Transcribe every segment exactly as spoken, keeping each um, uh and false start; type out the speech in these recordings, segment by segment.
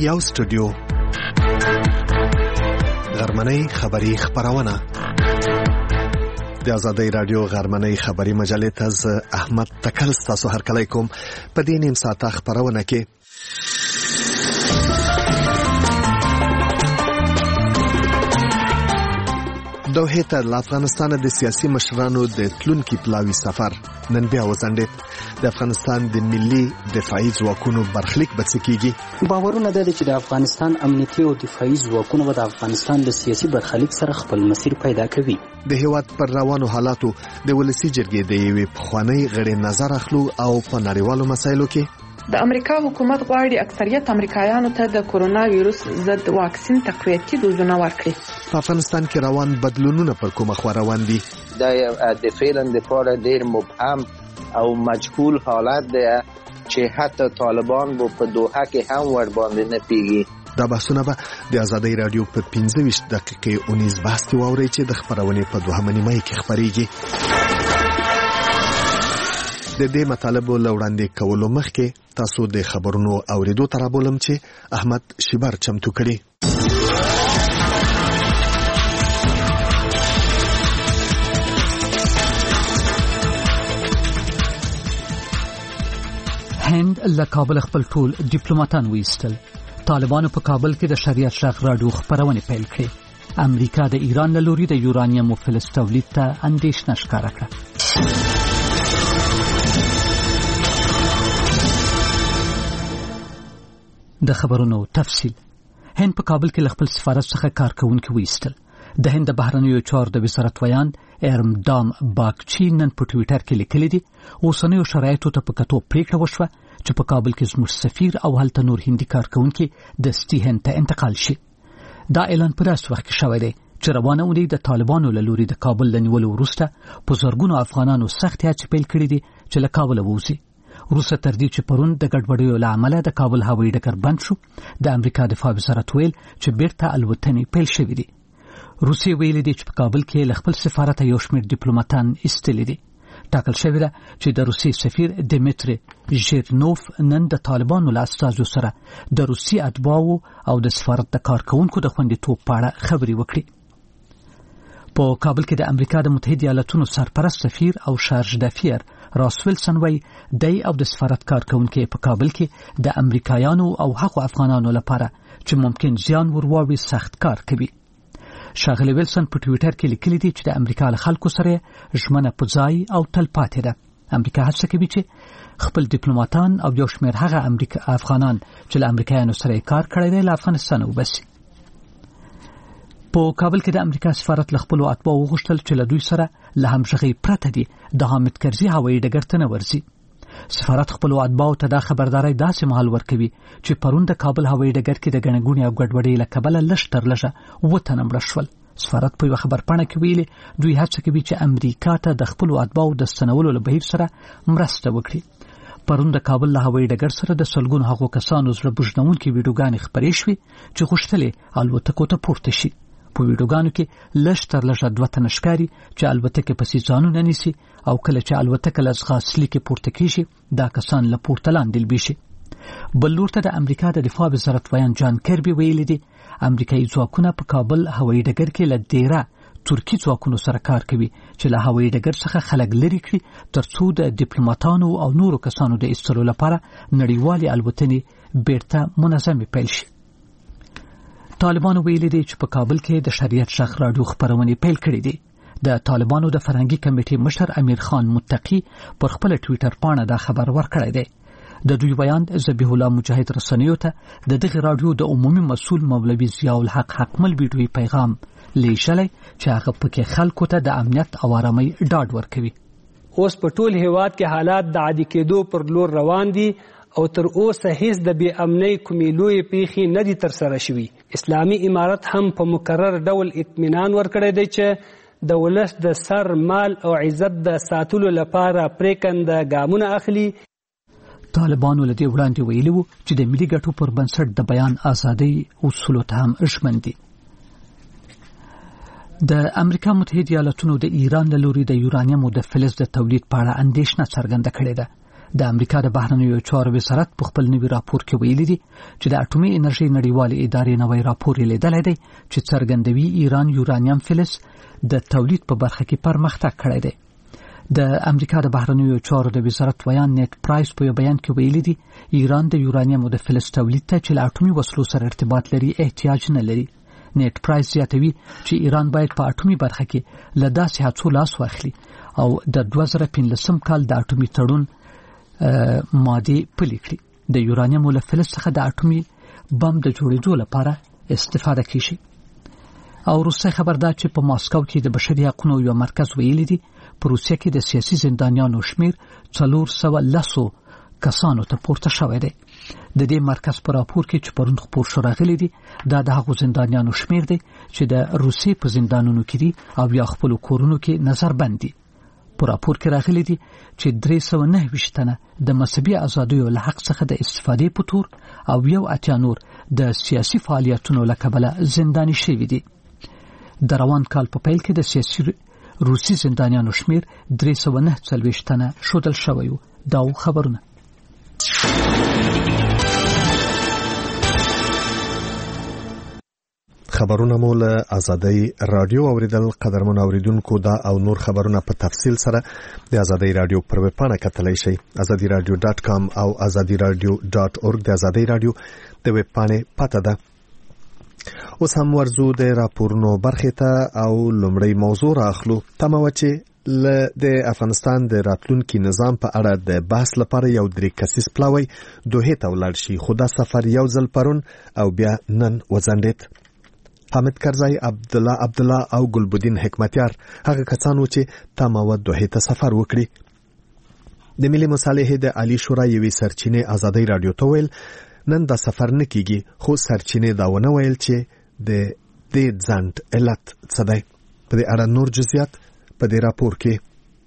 یو سټوډیو غرمنۍ خبری خبرونه د آزادۍ رادیو غرمنۍ خبری مجلې ته احمد تکل تاسو هر کله کوم په دې نیم ساعت خبرونه کې دوحه ته د افغانستان د سیاسي مشرانو د تلونکي پلاوي سفر نن بیا وځنډید. د افغانستان د ملي دفاعي ځواکونو برخلیک به څه کیږي؟ باورونه ده چې د افغانستان امنیتي او دفاعي ځواکونه به د افغانستان د سیاسي برخلیک سره خپل مسیر پیدا کوي. د هیواد پر روانو حالاتو د ولسی جرګې د یوې پخوانی غړي نظر اخلو او په نړیوالو مسایلو کې د امریکا حکومت غواړي اکثریت امریکایانو ته د کورونا وایروس ضد واکسین تقویتي دوزونه ورکړي. په افغانستان کې روان بدلونونه پر کومه خوا روان دي؟ دا د فعلا د پاره ډیر مبهم او مجهول حالت دی چې حتی طالبان وو په دوحه کې هم ور باندې نه پیږي. دا بحثونه به د آزادۍ رادیو په پنځه ویشت دقیقې اونیز بحث کې واورئ چې د خبرونې په دوهمه نیمه کې خبرېږي. د دې مطالبو لوړاندې کولو مخکې تاسو د خبرونو اوریدو ته رابولم چې احمد شیبر چمتو کړي. هند له کابل خپل ټول ډیپلوماټان وایستل. طالبانو په کابل کې د شریعت شاخ راډیو خبرونه پیل کړې. امریکا د ایران له لوري د یورانیم او فلز تولید ته اندېښنه ښکاره کړه. د خبرونو تفصیل. هند په کابل کې خپل سفارت څخه کارکونکي وایستل. د هند بهرنیو چارو د وزارت ویان ارمدام باگچی نن په ټوئیټر کې لیکلي دي اوسنیو شرایطو ته په کتو پریکړه وشوه چې په کابل کې زموږ سفیر او هلته نور هندي کارکونکي د سټي هند ته انتقال شي. دا اعلان په داسې وخت کې شوی دی چې روانه اونۍ د طالبانو له لوري د کابل له نیولو وروسته په زرګونو افغانانو سخت هڅې پیل کړې دي چې له کابل ووځي. روسه تر دې چې پرون د ګډوډیو له امله د کابل هوایي ډګر بند شو. د امریکا دفاع وزارت ویل چې بیرته الوتنې پیل شوې دي. روسي ویلي دي چې په کابل کې له خپل سفارت یو شمېر ډیپلوماټان ایستلي دي. ټاکل شوی ده چې د روسي سفیر دیمیتری ژیرنوف نن د طالبانو له استازو سره د روسي اتباعو او د سفارت د کارکونکو د خوندیتوب په اړه خبرې وکړي. په کابل کې د امریکا د متحده ایالاتونو سرپرست سفیر او شارج دافیر راس ویلسن وی دی او د سفارت کارکونکو په کابل کې د امریکایانو او هغو افغانانو لپاره چې ممکن زیان ورواوي سخت کار کوي. شاغلی ویلسن په ټوئیټر کې لیکلي دي چې د امریکا له خلکو سره ژمنه په ځای او تلپاتې ده. امریکا هڅه کوي چې خپل ډیپلوماټان او یو شمېر هغه امریکا افغانان چې له امریکایانو سره کار کړی دی له افغانستان وباسي. په کابل کې د امریکا سفارت له خپلو اتباعو وغوښتل چې له دوی سره له همغږۍ پرته دي د حامد کرزي هوایي ډګر ته نه ورځي. سفارت خپلو اتباعو ته دا خبرداري داسې مهال ورکوي چې پرون د کابل هوایي ډګر کې د ګڼګونې او ګډوډۍ له کبله لږ تر لږه اووه تنه مړه شول. سفارت په یوه خبرپاڼه کې ویلي دوی هڅه کوي چې امریکا ته د خپلو اتباعو د ستنولو له بهیر سره مرسته وکړي. پرون د کابل له هوایي ډګر سره د سلګونو هغو کسانو زړه بوژنونکې ویډیوګانې خپرې شوې چې غوښتلې الوتکو ته پورته شي. په ویډیوګانو کې لږ تر لږه دوه تنه ښکاري چې الوتکې پسې ځانونه نیسي او کله چې الوتکه له ځغاستلي کې پورته کېږي دا کسان له پورته لاندې لویږي. بل لور ته د امریکا د دفاع وزارت ویان جان کربي ویلي دي امریکایي ځواکونه په کابل هوایي ډګر کې له ډیره ترکي ځواکونو سره کار کوي چې له هوایي ډګر څخه خلک لرې کړي ترڅو د ډیپلوماټانو او نورو کسانو د ایستلو لپاره نړیوالې الوتنې بیرته منظمې پیل شي. طالبانو ویلي دي چې په کابل کې د شریعت شاخ راډیو خبرونه پیل کړې دي. د طالبانو د فرهنګي کمیټې مشر امیر خان متقی پر خپل ټوئیټر باندې دا خبر ورکړی دی. د دوی بیان ذبیح الله مجاهد رسنیو ته د دغه راډیو د عمومي مسؤل مولوي ضیاء الحق حقمل ویډیوي پیغام لیږلی چې هغه پکې خلکو ته د امنیت او آرامۍ ډاډ ورکوي. اوس په ټول هیواد کې حالات د عادي کېدو پر لور روان دي او تر اوسه هیڅ د بې امنۍ کومې لویې پیښې نه دي ترسره شوي. اسلامي امارت هم په مکرر ډول اطمینان ورکړی دی چې د ولس د سر مال او عزت د ساتلو لپاره پریکنده ګامونه اخلي. طالبانو له دې وړاندې ویلي وو چې د ملي ګټو پر بنسټ د بیان ازادۍ اصولو ته هم ژمن دي. د امریکا متحده ایالاتونو د ایران له لوري د یورانیم او د فلز د تولید په اړه اندېښنه څرګنده کړې ده. د امریکا د بهرنیو چارو وزارت په خپل نوي راپور کې ویلي دي چې د اټومي انرژي نړیوالې ادارې نوی راپور لیدلی دی چې څرګندوي ایران یورانیم فلز د تولید په برخه کې پرمختګ کړی دی. د امریکا د بهرنیو چارو د وزارت ویان نیټ پرایس په بیان کې ویلي دي ایران د یورانیم د فلز تولید ته چې له اټومي وسلو سره ارتباط لري احتیاج نه لري. نیټ پرایس زیاتوي چې ایران باید په اټومي برخه کې له داسې هڅو لاس واخلي او د دوه زره پنځلسم کال د اټومي تړون ماده پلي کړي. د یورانیم له فلز څخه د اټومي بم د جوړېدو لپاره استفاده کیږي. او روسي خبردار چې په ماسکو کې د بشري حقوقو یو مرکز ویلي دي په روسیه کې د سیاسي زندانیانو شمیر څلور سوه لسو کسانو ته پورته شوی دی. د دې مرکز په راپور کې چې پرون خپور شو راغلي دي دا د هغو زندانیانو شمیر دی چې د روسي په زندانونو کې دي او یا خپل کورونو کې نظر بند دي. په راپور کې راغلي دي چې درې سوه نهه ویشت تنه د مذهبي ازادیو له حق څخه د استفادې په تور او یو اتیا نور د سیاسي فعالیتونو له کبله زنداني شوي دي. د روان کال په پیل کې د سیاسي روسي زندانیانو شمیر درې سوه نهه څلوېښت تنه ښودل شوی و. دا خبرونه خبرونه مو له ازادي رادیو اوریدل. قدرمن اوریدونکو دا او نور خبرونه په تفصیل سره د ازادي رادیو پر ویب پاڼه کتلای شئ azadi radio dot com او azadi radio dot org. د ازادي رادیو د ویب پاڼې پته ده. اوس هم ورزو د راپورونو برخې ته او لومړی موضوع راخلو. تمه و چې ل د افغانستان د راتلونکي نظام په اړه د بحث لپاره یو درې کسیز پلاوی دوحې ته ولاړ شي، خو دا سفر یو ځل پرون او بیا نن وځنډېد. حامد کرزی، عبدالله عبدالله او ګلبدین حکمتیار هغه کسان و چې تمه و دوحې ته سفر وکړي. د ملي مصالحې د عالی شورا یوې سرچینې ازادي رادیو ته ویل نن دا سفر نه کیږي، خو سرچینې دا ونه ویل چې د دې ځنډ علت څه دی. په دې اړه نور جزئیات په دې راپور کې.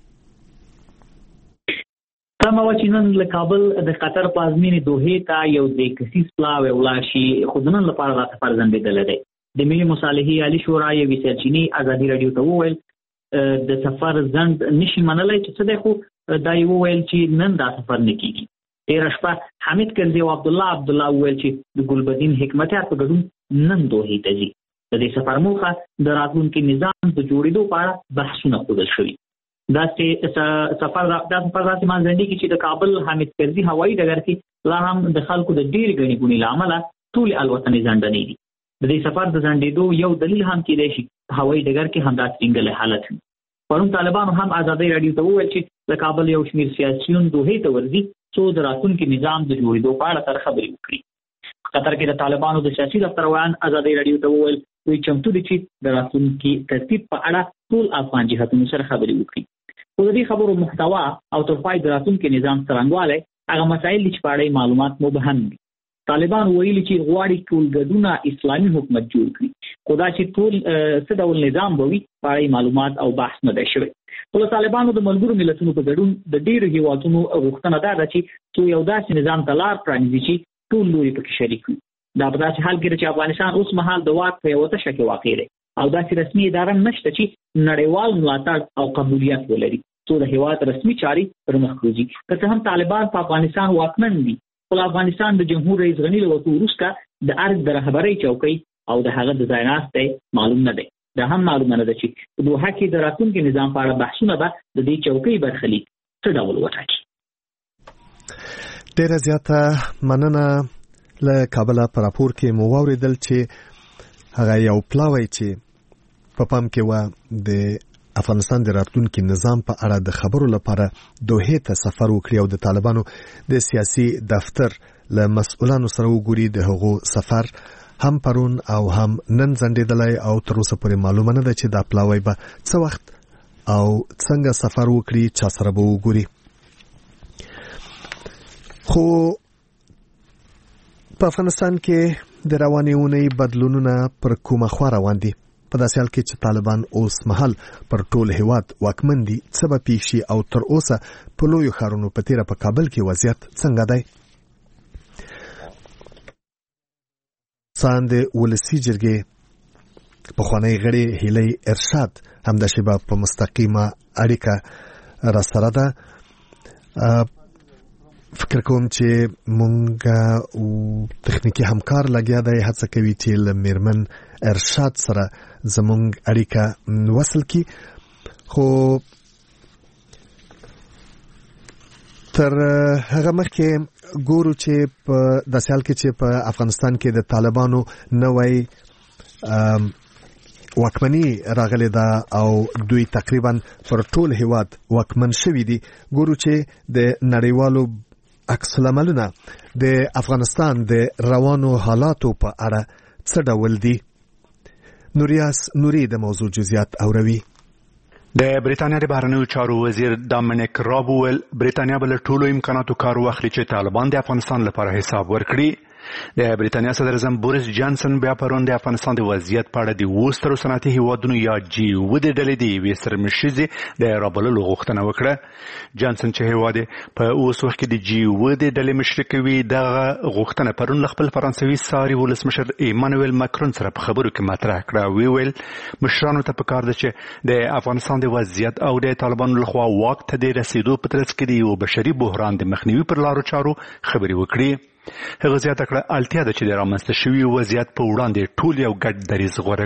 تمه وه چې نن له کابل د قطر په ازمینې دوحې ته یو درې کسیز پلاوی ولاړ شي، خو د نن لپاره دا سفر ځنډېدلی دی. د ملي مصالحې عالی شورا یوې سرچینې ازادي رادیو ته وویل د سفر ځنډ نشي منلی چې څه دی، خو دا یې وویل چې نن دا سفر نه کیږي. تېره شپه حامد کرزي او عبدالله عبدالله وویل چې د ګلبدین حکمتیار په ګډون نن دوحې ته ځي. د دې سفر موخه د راتلونکي نظام د جوړېدو په اړه بحثونه ښودل شوي. دا سفر دا سفر داسې مانځنډېږي چې د کابل حامد کرزي هوایي ډګر کې لا هم د خلکو د ډېرې ګڼې ګوڼې له امله ټولې الوتنې ځنډنې دي. د دې سفر د ځنډېدو یو دلیل هم کېدای شي په هوایي ډګر کې همداسې ټینګلی حالت وي. پرون طالبانو هم ازادي رادیو ته وویل چې د کابل یو شمېر سیاسیون دوحې ته ورځي څو د راتلونکي نظام د جوړېدو په اړه سره خبرې وکړي. په قطر کې د طالبانو د سیاسي دفتر ویان ازادي رادیو ته وویل دوی چمتو دي چې د راتلونکي ترتیب په اړه ټول افغان جهتونو سره خبرې وکړي. خو د دې خبرو محتوا او تر پای د راتلونکي نظام څرنګوالی هغه مسایل دي چې په اړه معلومات مبهم دي. طالبان ویلي چې غواړي ټولګډونه اسلامي حکومت جوړ کړي، خو دا چې ټول څه ډول نظام به وي په اړه معلومات او بحث نه دی شوی. خو د طالبانو د ملګرو ملتونو په ګډون د ډېرو هېوادونو غوښتنه دا ده چې څو یو داسې نظام ته لار پرانیزي چې ټول لوري پکې شریک وي. دا په داسې حال کې چې افغانستان اوس مهال د واک په یوه تشه کې واقع دی او داسې رسمي اداره نشته چې نړیوال ملاتړ او قبولیت ولري څو د هېواد رسمي چارې پرمخ وځي. که څه هم طالبان په افغانستان واکمن دي، خو افغانستان د جمهور رئیس غني له وتو وروسته د ارګ د رهبرۍ چوکۍ او د هغه د ځای ناستی معلوم نه دی. دا هم معلومه نه ده چې په دوحه کې د راتلونکي نظام په اړه بحثونه به د دې چوکۍ برخلیک څه ډول وټاکي. ډېره زیاته مننه. له کابله په راپور کې مو واورېدل چې هغه یو پلاوی چې په پام کې و د افغانستان د راتلونکي نظام په اړه د خبرو لپاره دوحې ته سفر وکړي او د طالبانو د سیاسي دفتر له مسؤلانو سره وګوري. د هغو سفر هم پرون او هم نن ځنډېدلی او تر اوسه پورې معلومه نه ده چې دا پلاوی به څه وخت او څنګه سفر وکړي، چا سره به وګوري. خو په افغانستان کې د روانې اونۍ بدلونونه پر کومه خوا روان دي؟ په داسې حال کې چې طالبان اوس مهال پر ټول هېواد واکمن دي، څه به پیښ شي او تر اوسه په لویو ښارونو په تېره په کابل کې وضعیت څنګه دی؟ ساند ولسي جرګې پخوانی غړي هیلۍ ارشاد همداشې به په مستقیمه اړیکه راسره ده. فکر کوم چې مونږ او تخنیکی همکار لګیا دی هڅه کوي چې له میرمن ارشاد سره زمونږ اړیکه وصل کی خو تر هغه مخکې ګورو چې په د سیال کې چې په افغانستان کې د طالبانو نوې واکمني راغلي ده او دوی تقریبا پر ټول هیواد واکمن شوي دي ګورو چې د نړیوالو عکس العملونه د افغانستان د روانو حالاتو په اړه څه ډول دي نوریاس نوري د موضوع جزئیات اوروي د بریتانیا د بهرنیو چارو وزیر ډامینیک راب ویل بریتانیا بل ټولو امکاناتو کار واخلي چې طالبان د افغانستان لپاره حساب ورکړي د بریتانیا صدر اعظم بوریس جانسن بیا پرون د افغانستان د وضعیت په اړه د وسترو صنعتي هیوادونو یا جی و د ډلې د یوې سرمشیزې د رابللو غوښتنه وکړه جانسن چې هیواد په اوس وخت کې د جی و د ډلې مشر کوي دغه غوښتنه پرون له خپل فرانسوي ساري ولسمشر ایمانوئل ماکرون سره په خبرو کې مطرح کړه وی ویل مشرانو ته پکار ده چې د افغانستان د وضعیت او د طالبانو لخوا واک ته د رسیدو په ترڅ کې د یو بشري بحران د مخنیوي پر لارو چارو خبرې وکړي هغه زیاته کړه اړتیا ده چې د رامنځته شوي وضعیت په وړاندې ټول یو ګډ دریځ غوره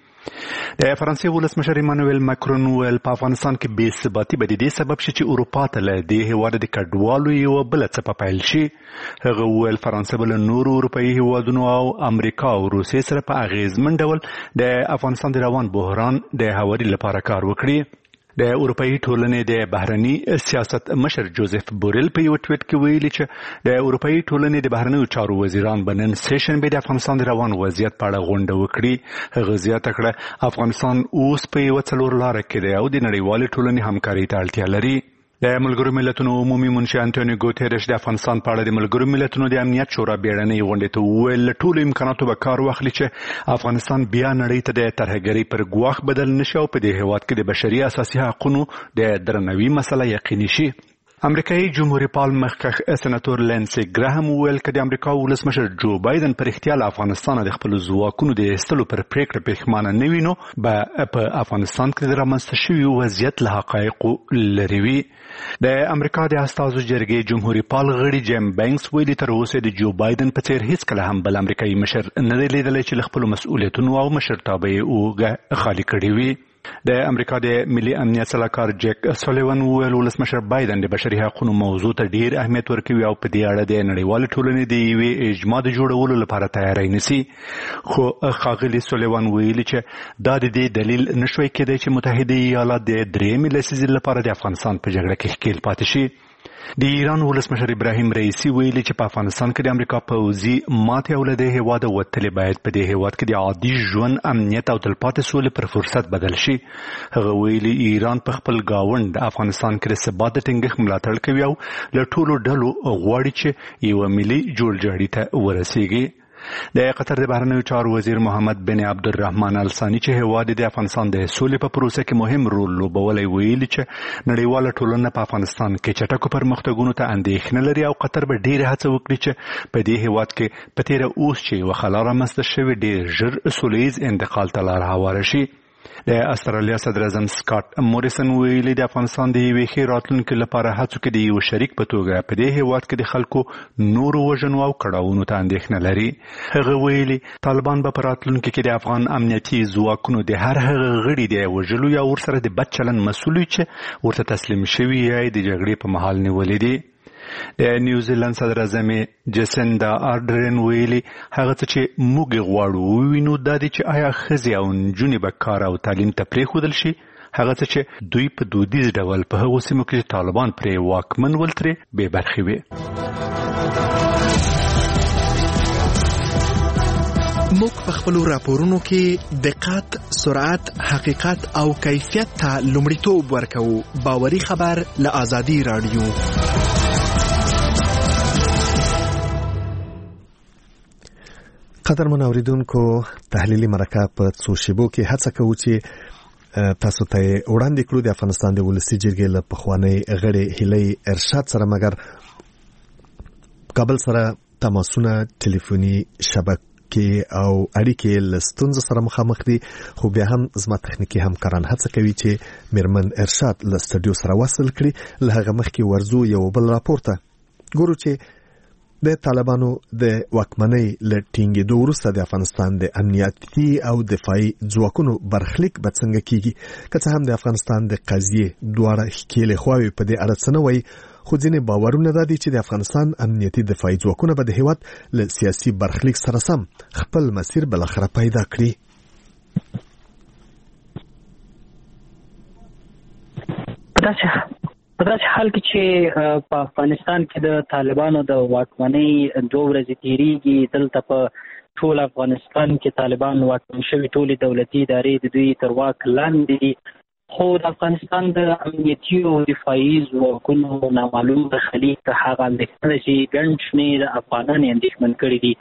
کړي د فرانسې ولسمشر ایمانوئل ماکرون ویل په افغانستان کې بې ثباتي به د دې سبب شي چې اروپا ته له دې هیواد د کډوالو یوه بله څپه پیل شي هغه ویل فرانسه به له نورو اروپایي هیوادونو او امریکا او روسیې سره په اغیزمن ډول د افغانستان د روان بحران د هواري لپاره کار وکړي د اروپایي ټولنې د بهرني سیاست مشر جوزف بوریل په یو ټویټ کې ویلي چې د اروپایي ټولنې د بهرنیو چارو وزیران به نن سه شنبه د افغانستان د روان وضعیت په اړه غونډه وکړي هغه زیاته کړه افغانستان اوس په یوه څلور لاره کې دی او د نړیوالې ټولنې همکارۍ ته اړتیا لري د ملګرو ملتونو عمومي منشي انټونیو ګوتيرش د افغانستان په اړه د ملګرو ملتونو د امنیت شورا بیړنۍ غونډې ته وویل له ټولو امکاناتو به کار واخلي چې افغانستان بیا نړۍ ته د ترهګرۍ پر ګواښ بدل نشي او په دې هیواد کې د بشري اساسي حقوقو د درناوي مسله یقیني شي امریکایي جمهوریت پال مخکښ سناتور لینسي ګراهم ویل چې د امریکا ولسمشر جو بایدن پر اختیار افغانستان د خپل ځواکونو د ایستلو پر پریکړه پښیمانه نه وینو به په افغانستان کې د رامنځته شوي وضعیت له حقایقو لرې وي د امریکا د استازو جرګې جمهوریت پال غړي جیم بینکس ویلي تر اوسه د جو بایدن په څیر هیڅ کله هم بل امریکایي مشر نه دی لیدلی چې له خپلو مسؤلیتونو او مشرتابه یې اوږه خالي کړې وي د امریکا د ملي امنیت سلاکار جیک سولیوان ویل ولسمشر بایدن د بشري حقوقو موضوع ته ډیر اهمیت ورکوي او په دې اړه د نړیوال ټولنې د یوې اجماع د جوړولو لپاره تیاری نیسي خو ښاغلي سولیوان ویلي چې دا د دې دلیل نشوي کېدای چې متحده ایالات د درېیمې لسیزې لپاره د افغانستان په جګړه کې ښکیل پاتې شي د ایران ولسمشر ابراهیم رئیسی ویلي چې په افغانستان کې د امریکا پوځي ماتې او له دې هیواده وتلې باید په دې هیواد کې د عادي ژوند امنیت او تلپاتې سولې پر فرصت بدل شي هغه ویلي ایران په خپل ګاونډ افغانستان کې د ثبات د ټینګښت ملاتړ کوي او له ټولو ډلو غواړي چې یوه ملي جوړجاړي ته ورسیږي د قطر د بهرنیو چارو وزیر محمد بن عبدالرحمن الثاني چې هیواد د افغانستان د سولې په پروسه کې مهم رول لوبولی ویلي چې نړیواله ټولنه په افغانستان کې چټکو پرمختګونو ته اندېښنه لري او قطر به ډېره هڅه وکړي چې په دې هیواد کې په تېره اوس چې یوه خلا رامنځته شوې ډېر ژر سولیز انتقال ته لار هواره شي د استرالیا صدر اعظم سکاټ موریسن ویلي د افغانستان د یوې ښې راتلونکي لپاره هڅو کې د یو شریک په توګه په دې هیواد کې د خلکو نورو وژنو او کړاوونو ته اندېښنه لري هغه ویلي طالبان به په راتلونکي کې د افغان امنیتي ځواکونو د هر هغه غړي د وژلو یا ورسره د بد چلند مسؤل وي چې ورته تسلیم شوي یا د جګړې په مهال نیولي دي د نیوزیلند صدر اعظم جسندا آردرن ویلي هغه څه چې موږ غواړو ووینو دا دی چې آیا ښځې او نجونې به کار او تعلیم ته پرېښودل شي هغه څه چې دوی په دودیز ډول په هغو سیمو کې چې طالبان پرې واکمن ول ترې بې برخې وي موږ په خپلو راپورونو کې دقت، سرعت، حقیقت او کیفیت ته لومړیتوب ورکوو. باوري خبر له آزادي رادیو. قدرمن اوریدونکو تحلیلي مرکه په څو شیبو کې هڅه کوو چې تاسو ته وړاندې کړو د افغانستان د ولسي جرګې له پخوانۍ غړې هیلۍ ارشاد سره مګر کابل سره تماسونه ټلیفوني شبکې او اړیکې له ستونزو سره مخامخ دي خو بیا هم زما تخنیکي همکاران هڅه کوي چې میرمن ارشاد له سټوډیو سره وصل کړي له هغه مخکې ورځو یو بل راپور ته ګورو چې د طالبانو د واکمنۍ له ټینګېدو وروسته د افغانستان د امنیتي او دفاعي ځواکونو برخلیک به څنګه کیږي. که څه هم د افغانستان د قضیې دواړه ښکېلې خواوې په دې اړه څه نه وایي، خو ځینې باورونه دا دي چې د افغانستان امنیتي دفاعي ځواکونه به د هېواد له سیاسي برخلیک سره سم خپل مسیر بالاخره پیدا کړي. په داسې حال کې چې په افغانستان کې د طالبانو د واکمنۍ دوه ورځې تېرېږي، دلته په ټول افغانستان کې طالبان واکمن شوي ټولې دولتي ادارې د دوی تر واک لاندې دي، خو د افغانستان د امنیتي او دفاعي ځواکونو نامعلوم برخلیک هغه اندېښنه ده چې ګڼ شمېر افغانان یې اندېښمن کړي دي.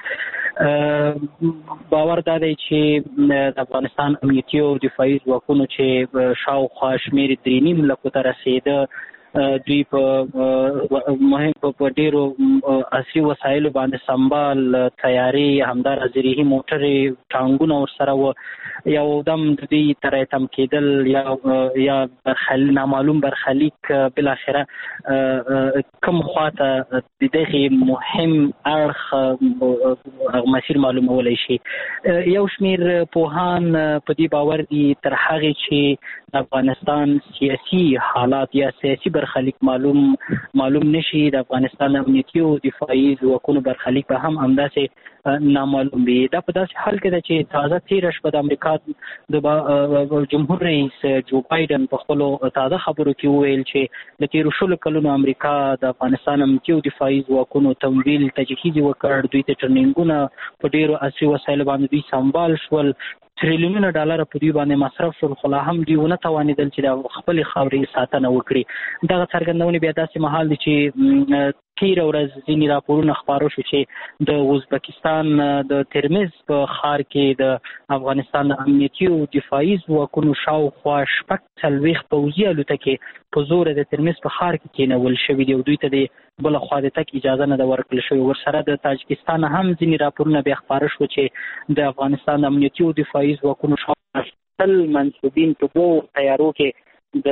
باور دا دی چې د افغانستان امنیتي او دفاعي ځواکونو چې شاوخوا شمېر درې نیم لکو ته رسېده، دوی په مهم په ډیرو عصري وسایلو باندې سنبال، تیارې، همدارس زرهي موټرې، ټانګونه ورسره وو. یو دم د دوی ترې تم کېدل یا یا برخلیک نامعلوم برخلیک بالاخره کوم خواته د دغه مهم اړخ مسیر معلومولی شي. یو شمېر پوهان په دې باور دي تر هغې چې د افغانستان سیاسي حالات یا سیاسي برخلیک معلوم معلوم نشي، د افغانستان امنیتي او دفاعي ځواکونو برخلیک به هم همداسې نامعلوم وي. دا په داسې حال کې ده چې تازه تېره شپه د امریکا د جمهور رئیس جو بایدن په خپلو تازه خبرو کې وویل چې د تېرو شلو کلونو امریکا د افغانستان امنیتي او دفاعي ځواکونو تمویل تجهیز یې وکړ، دوی ته ټرینینګونه په ډېرو عصري وسایلو باندې دوی سنبال شول، تریلیونونه ډالر په دوی باندې مصرف شول، خو لا هم دوی ونه توانېدل چې د خپلې خاورې ساتنه وکړي. دغه څرګندونې بیا داسې مهال دي چې تېره ورځ ځینې راپورونه خپاره شو چې د ازبکستان د ترمز په ښار کې د افغانستان د امنیتي او دفاعي ځواکونو شاوخوا شپږ څلوېښت پوځي الوتکې په زوره د ترمز په ښار کې کېنول شوي دي او دوی ته د بله خوا د تګ اجازه نه ده ورکړل شوې. ورسره د تاجکستان هم ځینې راپورونه بیا خپاره شو چې د افغانستان د امنیتي او دفاعي ځواکونو شاوخوا شل منصوبین په دوو تیارو کې د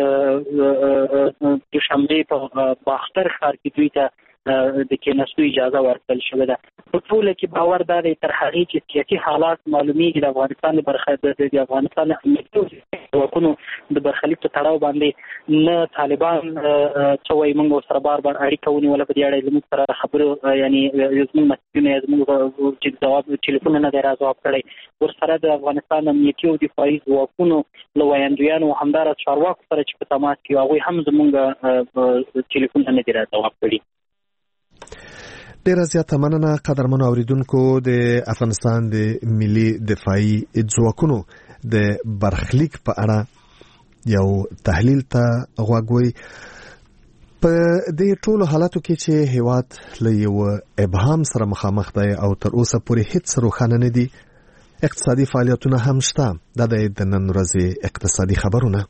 دوشنبې په باختر ښار کې دوی ته د کېناستو اجازه ورکړل شوې ده. په ټوله کې باور دا دی تر هغې چې سیاسي حالات معلومیږي د افغانستان د برخه د افغانستان امنیتي ځواکونو د برخلیک په تړاو باندې نه طالبان څه وایي، موږ ورسره بار بار اړیکه ونیوله، په دې اړه زموږ سره خبرو یعنې زموږ مسؤلینو یا زموږ چې ځواب ټلیفون نه دی را ځواب کړی. ورسره د افغانستان امنیتي او دفاعي ځواکونو له ویاندویانو همدارس چارواکو سره چې په تماس کې هغوی هم زموږ ټلیفون نه دی را ځواب کړي. ډیره زیاته مننه قدرمنو اوریدونکو. د افغانستان د ملي دفاعي ځواکونو د برخلیک په اړه یو تحلیل ته غوږ وئ. په دې ټولو حالاتو کې چې هیواد له یو ابهام سره مخامخ دی او تر اوسه پورې هیڅ روښانه نه دي، اقتصادي فعالیتونه هم شته. دا د نن ورځې اقتصادي خبرونه.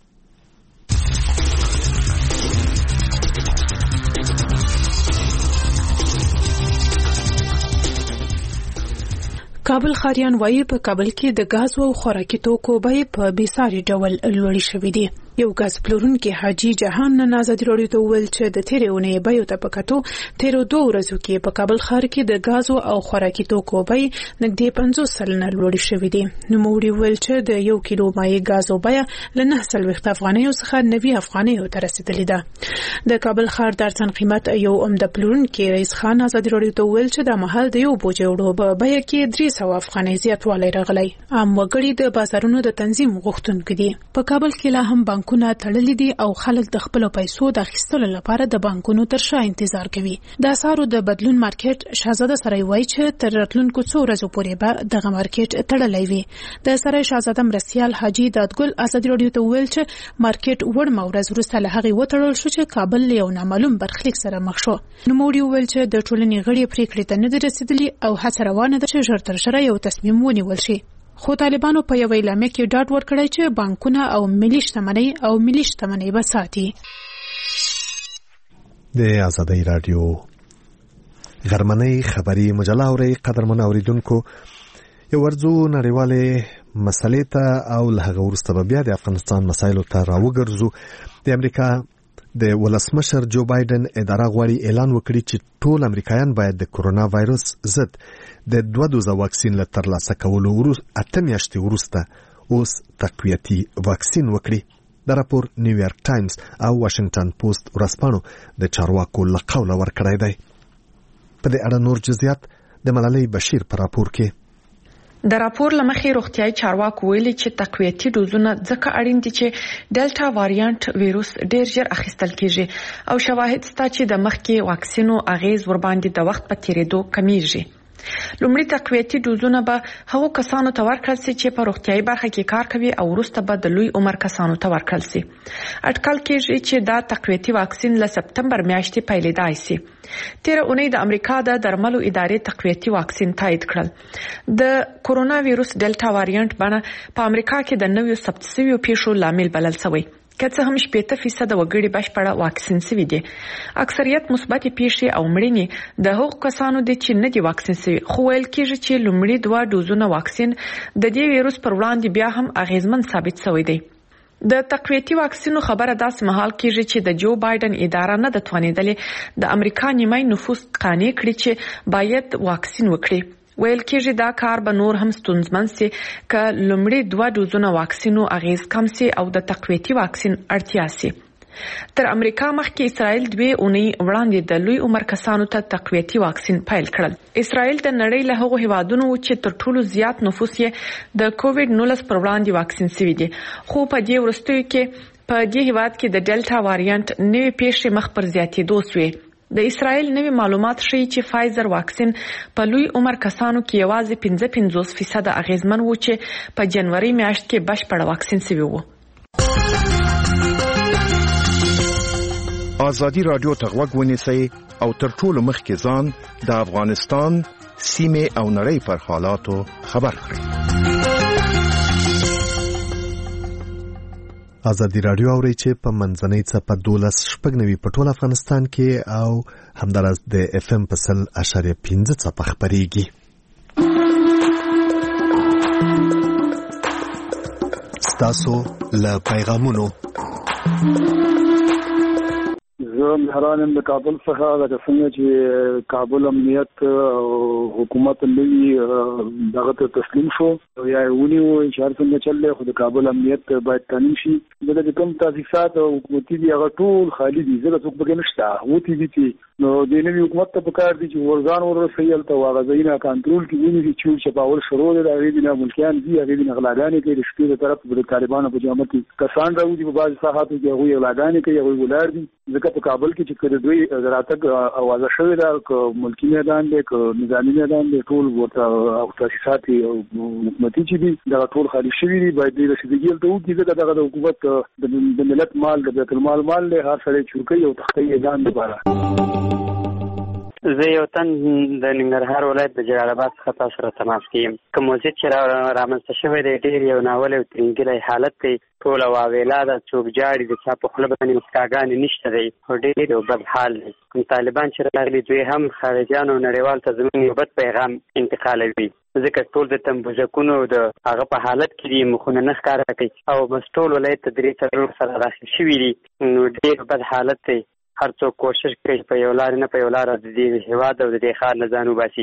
کابل خاریان وایي په کابل کې د غاز او خوراکي توکو بیې په بېساري ډول لوړې شوې دي. یو غاز پلورونکي حاجي جهان نن ازادي راډیو ته وویل چې د تېرې اونۍ بیو ته په کتو تېرو دوه ورځو کې په کابل ښار کې د غاز او خوراکي توکو بیې نږدې پنځوس سلنه لوړې شوې دي. نوموړي وویل چې د یو کیلو مایع غاز بیه له نهه څلوېښت افغانیو څخه نوي افغانیو ته رسېدلې ده. د کابل ښار درڅن قیمت یو عمده پلورونکي رئیس خان ازادي راډیو ته وویل چې د مهال د یو بوجۍ وړو په بیه کې درې سوه افغانۍ زیاتوالی راغلی. عام وګړي د بازارونو د تنظیم غوښتونکي دي. په کابل کې لا هم بانکونه تړلي دي او خلک د خپل پیسو د اخیستلو لپاره د بانکونو تر شا انتظار کوي. د اسعارو د بدلون مارکیټ شاهزاده سرای وایي چې تر راتلونکو څو ورځو پورې به دغه مارکیټ تړلی وي. د سرای شاهزاده مرستیال حاجي دادګل ازادي راډیو ته وویل چې مارکیټ وړمه ورځ وروسته له هغې وتړل شو چې کابل یو نامعلوم برخلیک سره مخ شو. نوموړي وویل چې د ټولنې غړي پریکړې ته نه دي رسېدلي او هڅه روانه ده چې ژر تر ژره یو تصمیم ونیول شي. خو طالبانو په یوه اعلامیه کې ډاډ ورکړی چې بانکونه او ملي شتمنۍ او ملي شتمنۍ به ساتي. د ازادۍ راډیو غرمنۍ خبري مجله اورئ قدرمن اوریدونکو. یو ورځو نړیوالې مسلې ته او له هغه وروسته به بیا د افغانستان مسایلو ته راوګرځو. د امریکا د ولسمشر جو بایدن اداره غواړي اعلان وکړي چې ټول امریکایان باید د کرونا وایروس ضد د دوه دوزه واکسین له ترلاسه کولو وروسته اته میاشتې وروسته اوس تقویتي واکسین وکړي. د راپور نیویارک ټایمز او واشنگټن پوسټ ورځپاڼو د چارواکو له قوله ورکړی دی. په دې اړه نور جزئیات د ملالۍ بشیر په راپور کې. د راپور لمخې روغتیايي چارواکو ویلي چې تقویتي دوزونه ځکه اړین دي چې ډیلټا وایرانت وایروس ډیر ژر اخیستل کیږي او شواهد شته چې د مخکې واکسینو اغیز ور باندې د وخت په تیریدو کمیږي. لومړی تقویتي دوزونه به هغو کسانو ته ورکړل شي چې په روغتیايي برخه کې کار کوي او وروسته به د لوی عمر کسانو ته ورکړل شي. اټکل کېږي چې دا تقویتي واکسین له سپتمبر میاشتې پیلېدای شي. تیر اونۍ د امریکا د درملو ادارې تقویتي واکسین تایید کړل. د کورونا وایروس ډیلټا وایرانت بڼه په امریکا کې د نویو ثبت شویو پیښو لامل بلل شوی. که څه هم شپږ فیصد وګړي بشپړه واکسین شوي دي. اکثریت مثبت پیښې او مړینې د هغو کسانو دي چې نه دي واکسین شوي. خو ویل کېږي چې لومړی دوه دوزونه واکسین د دې وایروس پر وړاندې بیا هم اغیزمن ثابت شوی دی. د تقویتي واکسینو خبره داسې مهال کېږي چې د جو بایدن اداره نه د توانېدلې د امریکا نیمای نفوس قانع کړي چې باید واکسین وکړي. ویل کېږي دا کار به نور هم ستونزمن سي که لومړی دوه دوزونه واکسینو اغیز کم سي او د تقویتي واکسین اړتیا سي. تر امریکا مخکې اسرائیل دوه اونۍ وړاندې د لوی عمر کسانو ته تقویتي واکسین پیل کړل. اسرائیل د نړۍ له هغو هیوادونو چې تر ټولو زیات نفوس یې د کووډ نولس پر وړاندې واکسین شوي دي. خو په دې وروستیو کې په دې هیواد کې د ډیلټا وایرانت نوې پیښې مخ پر زیاتېدو شوې. د اسرائیل نوې معلومات ښیي چې فایزر واکسین په لوی عمر کسانو کې یوازې پنځه پنځوس فیصد اغیزمن و چې په جنوري میاشت کې بشپړ واکسین شوی و. ازادي رادیو ته غوږ ونیسئ او تر ټولو مخکې ځان د افغانستان سیمې او نړۍ پر حالاتو خبر کړئ. ازادي رادیو اوري چې په منځنۍ څپه دولس شپږ نوي په ټول افغانستان کې او همداراز د اف ام په سل اشاریه پنځه څپه خبريږي. ستاسو له پیغامونو زه مهران د کابل څخه د څنګه چې کابل امنیت حکومت نوی دغه ته تسلیم شو یا ونیو چې هر څنګه چلې خو د کابل امنیت باید تامین شي. دغه کوم تاسیسات او حکومتي دي هغه ټول خالی دي، زه څوک پکې نشته وتی دي چې نو د نوی حکومت ته پکار دي چې ورغان ورسېل ته واغځینا کنټرول کې ونی چې چې باور شروع دی د دې نه ملکیان دي هغه د غلاګانې کې د شپې د طرف د طالبانو په جامه کې کسان راوځي په بعض ساحاتو کې هغه غلاګانې کوي هغه ولار دي. ځکه په کابل کې چې کړه دوی راتګ اوازه شوې ده ک ملکی میدان دی ک نظامی میدان دی ټول ورته او تاسیسات حکومتي چې دي دا ټول خالی شوي دي. باید د رسیدګۍ ته وګورئ چې دغه د حکومت د ملت مال د بیت المال مال له هر سړی چورکي او تخته ځان لپاره. زه یو تن د ننګرهار ولایت د جلال آباد څخه تاسو سره تماس کوم. کوم موضوع چې رامنځته شوی دی ډېر یو ناول او ترنګلی حالت دی. ټوله واویلا ده، څوک جاړي، د چا په خوله باندې مسکاګانې نشته دی او ډېر یو بد حال دی. کوم طالبان چې راغلي دوی هم خارجیانو نړیوال ته زموږ یو بد پیغام انتقالوي. ځکه ټول د تنبوزکونو د هغه په حالت کې دي، مخونه نه ښکاره کوي او بس ټول ولایت ته درې څلور سره داخل شوي دي. نو ډېر بد حالت دی. هر څوک کوشش کوي په یو لار نه په یو لار د دې هیواد او د دې ښار نه ځان وباسي.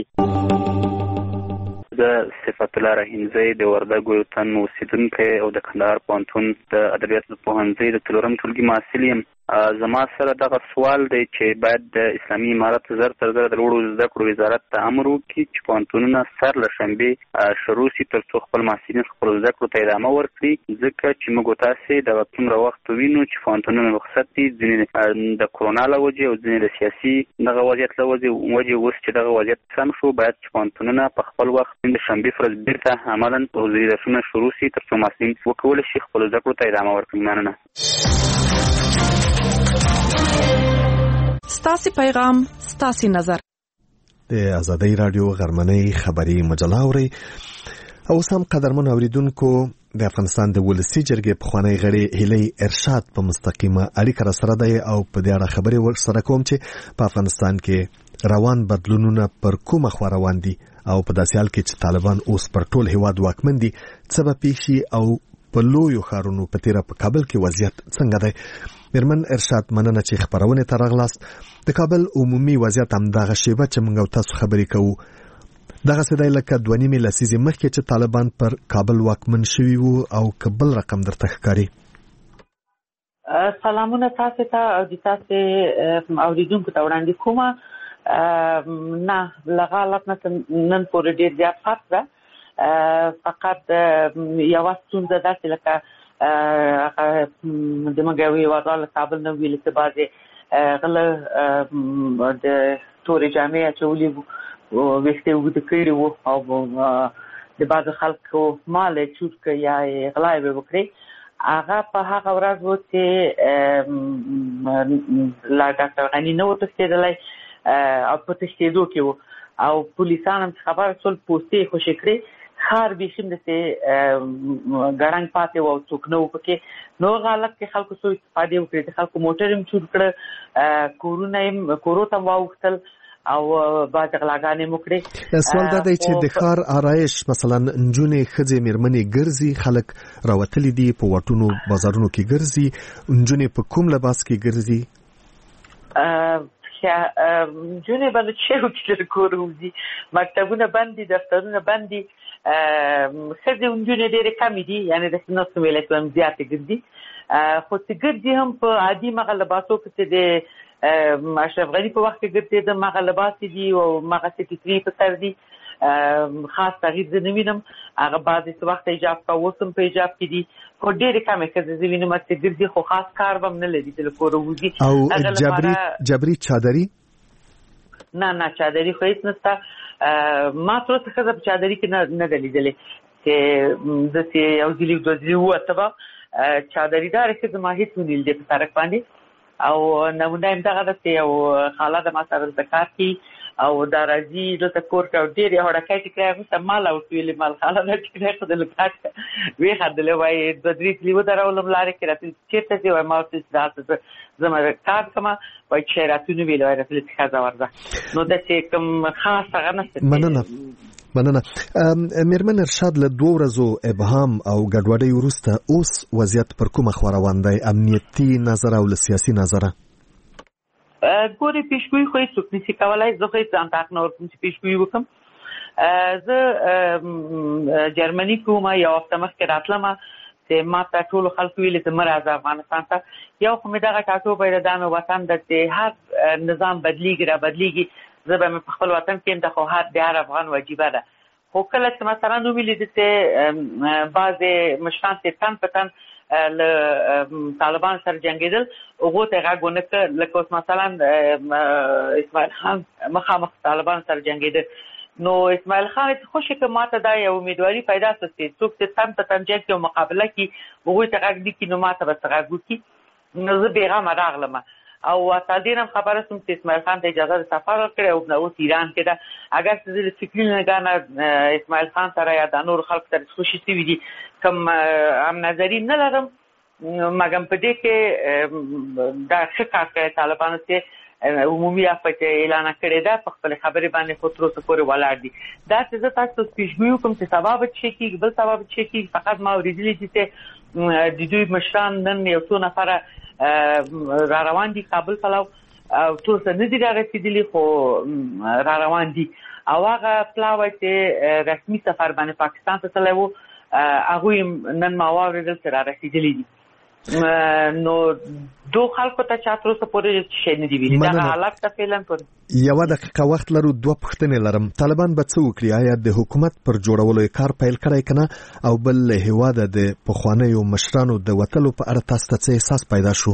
د صفت الله رحیمزی د وردګو یو تن اوسېدونکی او د کندهار پوهنتون د ادبیاتو پوهنځي د څلورم ټولګي محصل یم. زما سره دغه سوال دی چې باید د اسلامي امارت زر تر زره د لوړو زده کړو وزارت ته امر وکړي چې پوهنتونونه سر له شنبې شروع شي تر څو خپل محصلین خپلو زده کړو ته ادامه ورکړي. ځکه چې موږ تاسې د څومره وخت وینو چې پوهنتونونه رخصت دي، ځینې د کرونا له وجې او ځینې د سیاسي دغه وضعیت له وجې اوس چې دغه وضعیت سم شو باید چې پوهنتونونه په خپل وخت د شنبې پر ورځ بیرته عملاً حضوري درسونه شروع شي تر څو محصلین وکولی شي خپلو زده کړو ته ادامه ورکړي. مننه. ستاسو پیغام، ستاسو نظر. د ازادي رادیو غرمنۍ خبری مجله اوري او سم قدرمن اوریدونکو د افغانستان د ولسی جرګې پخوانی غړي هیلي ارشاد په مستقیمه اړیکه سره دی او په دې اړه خبري ورسره کوم چې په افغانستان کې روان بدلونونه پر کومه خوا روان دي او په داسې حال کې چې طالبان اوس پر ټول هیواد واکمن دي څه به پیښ شي او په لویو ښارونو په تیره په کابل کې وضعیت څنګه دی؟ میرمن ارشاد مننه چې خبرونه ته راغلاست. د کابل عمومي وضعیت هم دغه شیبه چې موږ تاسو خبرې کوو دغه سدای لکه دوه نیمې لسیزې مخکې چې طالبان پر کابل واکمن شوي وو او کابل رقم درته ښکاري. سلامونه تاسو ته او د تاسو اوریدونکو ته وړاندې کومه. نه لغالت نه نن پورې ډیر زیات فرق ده، فقط یو ستونزه ده چې لکه د مګاوي وضع کابل نو ویل چې بعضې غله د تورې جامې اچولي وو، ویښته اوږده کړي وو او د بعضو خلکو مال یې چور کړ یا یې غلا یې وکړې. هغه په هغه ورځ و چې لا ډاکټر غني نه و تښتېدلی او په تښتېدو کې و او پولیسان هم چې خبره شول پوستې خوشې کړې. ښار بیخي همداسې ګړنګ پاتې و او څوک نه و پکې. نو هغه حالت کې خلکو څو استفادې وکړې، د خلکو موټر هم چور کړه، کورونه یې کورو ته واوښتل او بعض غلاګانې مو کړې. سوال دا دی چې د ښار آرایش مثلا نجونې ښځې میرمنې ګرځي، خلک راوتلي دي په واټونو بازارونو کې ګرځي، نجونې په کوم لباس کې ګرځي؟ نجونې به نو چیرې وکړي له کوره وځي، مکتبونه بند دي، دفترونه بند دي، ښځې نجونې ډېرې کمې دي، یعنې داسې ناسو ویلی کړم زیاتې ګرځي. خو چې ګرځي هم په عادي مغه لباسو کې چې د اشرف غني په وخت کې ګرځېدم هغه لباس دي او مغه ټیکري په سر دي، خاص تغییر زه نه وینم. هغه بعضې څه وخت حجاب کا اوس هم په حجاب کې دي، خو ډېرې کمې ښځې زه وینم چې ګرځي، خو خاص کار به هم نه لري چې له کوره وځي. او جبري جبري چادري؟ نه نه چادري خو هېڅ نشته. ما تر اوسه ښځه په چادري کې نه ده لیدلې چې داسې یو ځلي دوه ځلي ووته به چادري داره ښځه ما هېڅ ونه لیدې په سړک باندې. او نمونه هم دغه ده چې یو خاله د ما سره دلته کار کوي او دا راځي دلته کور ته او ډېرې هوډکۍ چې کړی هغوی ته مال او ویلې مال خاله نه چې کړی خو د لکاټ ویې خندلې وایي دوه درې ځلي ودرولم لارې کې راتلل چېرته ځې وایي ما ورته چې داسې زه کار کوم وایي چې راتونه ویلې وایي راتلل چې ښځه ورځه. نو داسې کوم خاص هغه نشته. مننه مننه. میرمن ارشاد له دوه ورځو ابهام او ګډوډۍ وروسته اوس وضعیت پر کومه خوا روان دی، امنیتي نظر او له سیاسي نظره؟ ګورې پیشګویي خو هېڅوک نشي کولی، زه خو هېڅ ځان ته حق نه ورکوم چې پیشګویي وکړم. زه جرمني کې وم، یو هفته مخکې راتلم چې ما ته ټولو خلکو ویلې چې مه راځه افغانستان ته. یو خو مې دغه ټاټوبی ده، دا مې وطن ده چې هر نظام بدلیږي را بدلیږي، زه به مې په خپل وطن کې یم، د خو هر د هر افغان وجیبه ده. خو کله چې مثلا وویلې چې بعضې مشران چې تن په تن له طالبان سره جنګېدل، هغو ته یې غږ ونه کړ. لکه اوس مثلا اسماعیل خان مخامخ طالبان سره جنګېده، نو اسماعیل خان چې خوشې که ما ته دا یو امیدواري پیدا شوه چې څوک چې تن په تن جنګ کې او مقابله کړي هغوی ته غږ نه کړي، نو ما ته به څه غږ وکړي. نو زه بېغمه راغلم او تادیر هم خبره شوم چې اسماعیل خان ته اجازه د سفر ورکړی او اوس ایران کې ده. اگر چې زه د فکري نګاه اسماعیل خان سره یا د نورو خلکو سره خوشي شوي دي، کوم هم نظري نه لرم، مګم په دې کې دا ښه کار کوي طالبانو چې عمومي افت اعلان کړی ده، په خپل خبرې باندې خو تر اوسه پورې ولاړ دي. دا چې زه تاسو ته پیشګویي وکړم چې سبا به څه کېږي، بل سبا به څه کېږي، فقط ما اورېدلي دي چې د دوی مشران نن یو څو نفره را روان دي کابل پلو او ټول څه نه دي رارسېدلي، خو را روان دي. او هغه پلاوی چې رسمي سفر باندې پاکستان ته تللی و، هغوی نن ما واورېدل چې را رسېدلي دي. نو دو خلکو ته چا تر اوسه پورې شی نه دي ویلي. دغه حالت ته فعلا پورې یوه دقیقه وخت لرو، دوه پوښتنې لرم. طالبان به څه وکړي؟ آیا د حکومت پر جوړولو یې کار پیل کړی که نه؟ او بل له هېواده د پخوانیو مشرانو د وتلو په اړه تاسو ته څه احساس پیدا شو؟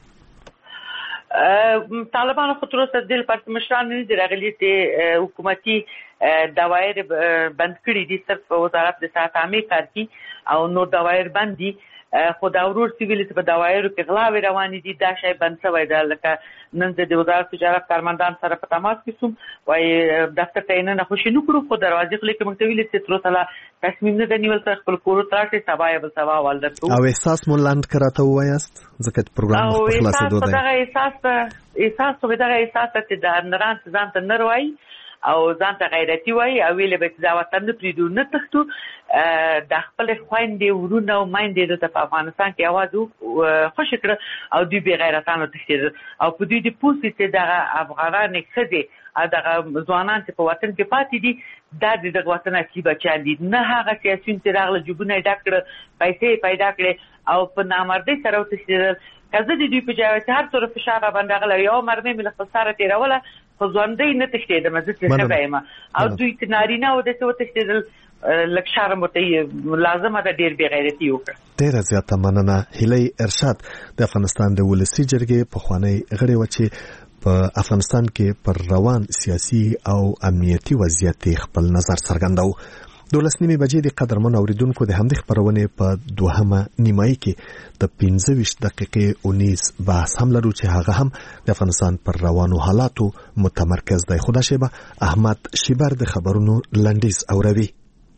طالبانو خو تر اوسه د دې لپاره مشران نه دي راغلي چې حکومتي دوایر بند کړي دي، صرف په وزارت د صحت عامې کار کوي او نور دوایر بند دي. خو دا ورور چې ویلي چې په دوایرو کې غلاوې روانې دي، دا شی بند شوی ده. لکه نن زه د وزارت تجارت کارمندان سره په تماس کې شوم، وایي دفتر ته یې ننه خوشي نه کړو، خو دروازې خولې کې موږ ته ویلي چې تر اوسه لا تصمیم نه ده نیول چې خپل کورو ته راشئ، سبا یا بل سبا حوال درکوو. او احساس مو لنډ که راته ووایاست، ځکه چې پروګرام مخ په خلاصېدو دی. دغه احساس احساس خو دغه احساس چې د نران ځان ته نر وایي او ځان ته غیرتي وایي او ویلې به چې دا وطن نه پرېږدو نه تښتو د خپلې خویندې ورونه او میندې دلته په افغانستان کې اواز خوشې کړه او دوی بې غیرتانو تښتېدل او په دوی دې پوه سي چې دغه افغانانې ښځې دغه ځوانان چې په وطن کې پاتې دي دا د دغه وطن اصلي بچیان دي نه هغه سیاسیون چې راغله جوبونه یې ډک کړه پیسې یې پیدا کړې او په نامردۍ سره وتښتېدل که زه د دوی په ځای چې هر څومره فشار راباندې راغلی یوه مرمۍ مې له خپل سره تېروله خو ژوندۍ نه تښتېدم زه چې ښځه یم او دوی چې نارینه و داسې وتښتېدل لږ شرم ورته لازمه ده ډېر بې غیرتي وکړه. ډېره زیاته مننه. هیلۍ ارشاد د افغانستان د ولسي جرګې پخوانی غړې وه چې په افغانستان کې پر روان سیاسي او امنیتي وضعیت خپل نظر څرګنداوه. دولس نیمې بجې د قدرمن اوریدونکو د همدې خپرونې په دوهمه نیمایي کې د پنځه ویشت دقیقې اونیز بحث هم لرو چې هغه هم د افغانستان پر روانو حالاتو متمرکز دی. خو دا شیبه احمد شیبر د خبرونو لنډیز اوروي.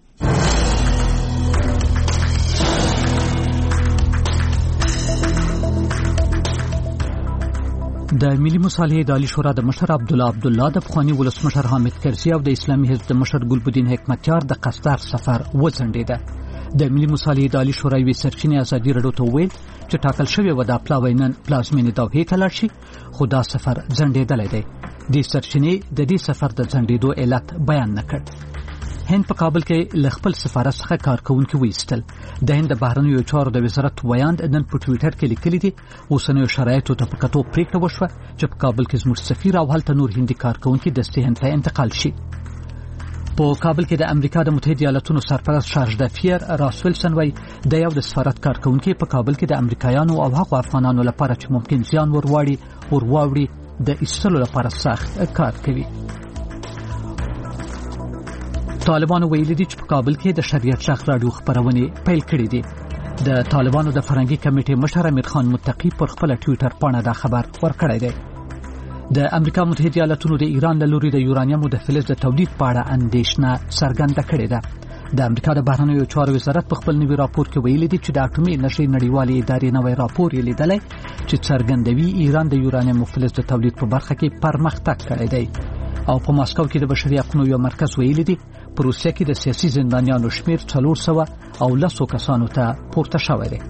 د ملي مصالحې اداري شورا د مشر عبد الله عبد الله د پخوانی ولسمشر حامد کرزي او د اسلامي حزب د مشر ګلبدین حکمتیار د قطر سفر وځنډېده. د ملي مصالحې اداري شورا یوې سرچینې ازادي راډیو ته وویل چې ټاکل شوی و د پلاوی نن پلازمینې دوحې ته لاړ شي خو دا سفر ځنډېدلی دی. د سرچینې د دې سفر د ځنډېدو علت بیان نه کړ. هند په کابل کې ل خپل سفارت څخه کارکونکي وایستل. د هند بهرنیو چارو د وزارت ویاند نن په ټوئیټر کې لیکلي دي اوسنیو شرایطو ته په کتو پریکړه وشوه چې په کابل کې زموږ سفیر او هلته نور هندي کارکونکي دستي هند ته انتقال شي. په کابل کې د امریکا د متحده ایالاتونو سرپرست شارج دافیر راس ویلسن وایي د یو د سفارت کارکونکي په کابل کې د امریکایانو او هغو افغانانو لپاره چې ممکن زیان ورواړي ورواوړي د ایستلو لپاره سخت کار کوي. طالبانو ویلي دي چې په کابل کې د شریعت شاخ راډیو خبرونه پیل کړې دي. د طالبانو د فرهنګي کمیټې مشر امیر خان متقی پر خپل ټوئیټر باندې دا خبر ورکړی دی. د امریکا متحده ایالاتونو د ایران له لوري د یورانیم د فلز د تولید په اړه اندېښنه څرګنده کړې ده. د امریکا د بهرنیو چارو وزارت په خپل نوي راپور کې ویلي دي چې د اټومي انرژي نړیوالې ادارې نوی راپور یې لیدلی چې څرګندوي ایران د یورانیم فلز د تولید په برخه کې پرمختګ کړی دی. او په ماسکو کې د بشري حقوقو یو مرکز ویلي دي په روسیه کې د سیاسي زندانیانو شمیر څلور سوه او لسو کسانو ته پورته شوی دی.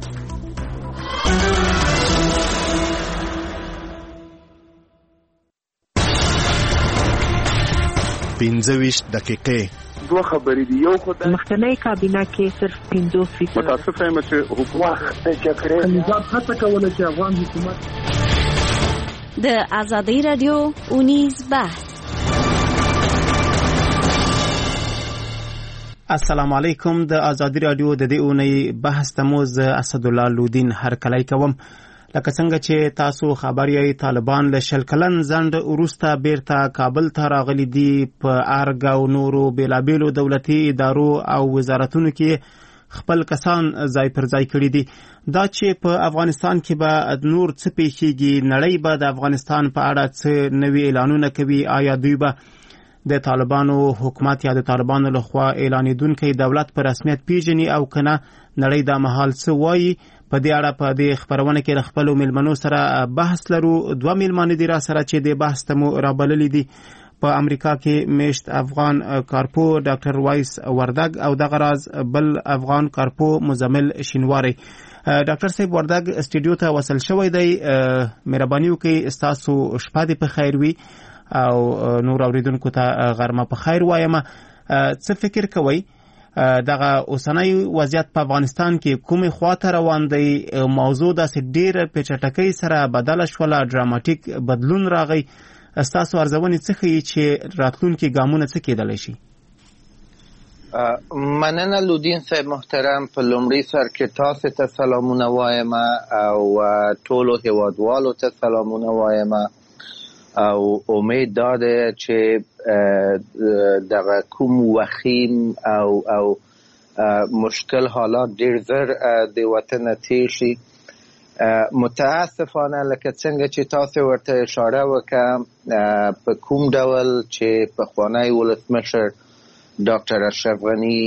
پنځه ویشت دقیقې دوه خبرې دي. یو خدای مخکنی کابینه کې صرف پنځوس فیصد متاسف یم چې حکومت د جګړې نظام هڅه کوله چې افغان حکومت د ازادي رادیو اونیز بحث. السلام علیکم. د ازادي رادیو د دې اونۍ بحث تموز اسد الله لودین هر کلی کوم. لکه څنګه چې تاسو خبر یې طالبان له شل کلن ځنډ وروسته بیرته کابل ته راغلي دي. په ارګ او نورو بیلابیلو دولتي ادارو او وزارتونو کې خپل کسان ځای پر ځای کړي دي. دا چې په افغانستان کې به نور څه پیښیږي، نړۍ به د افغانستان په اړه څه نوي اعلانونه کوي، آیا دوی به د طالبانو حکومت یا د طالبانو لخوا اعلانیدونکي دولت په رسمیت پیژني او کنه نړۍ دا مهال څه وایي. په دې اړه په دې خبرونه کې خپل ملمنو سره بحث لرو. دوه ملمانه دي را سره چې د بحث ته مو رابللي دي. په امریکا کې میشت افغان کارپو ډاکټر وایس وردګ او دغه راز بل افغان کارپو مزمل شینواری. ډاکټر صاحب وردګ استودیو ته وصل شوی دی. مهرباني وکړئ تاسو شپه دې په خیر وي او نور اوریدونکو ته غرمه په خیر وایم. څه فکر کوئ دغه اوسنۍ وضعیت په افغانستان کې کومې خواته روان دی؟ موضوع داسې ډېره په چټکۍ سره بدله شوله، ډراماټیک بدلون راغی. ستاسو ارزونې څه ښیي چې راتلونکي ګامونه څه کېدلی شي؟ مننه لودین صاحب محترم. په لومړي سر کې تاسو ته سلامونه وایم او ټولو هیوادوالو ته سلامونه وایم او امید داده چې دغه کوم وخیم او او مشکل حالات ډیر زر د وطن تیر شي. متاسفانه لکه څنګه چې تاسو ورته اشاره وکړه په کوم ډول چې پخوانی ولسمشر ډاکټر اشرف غنی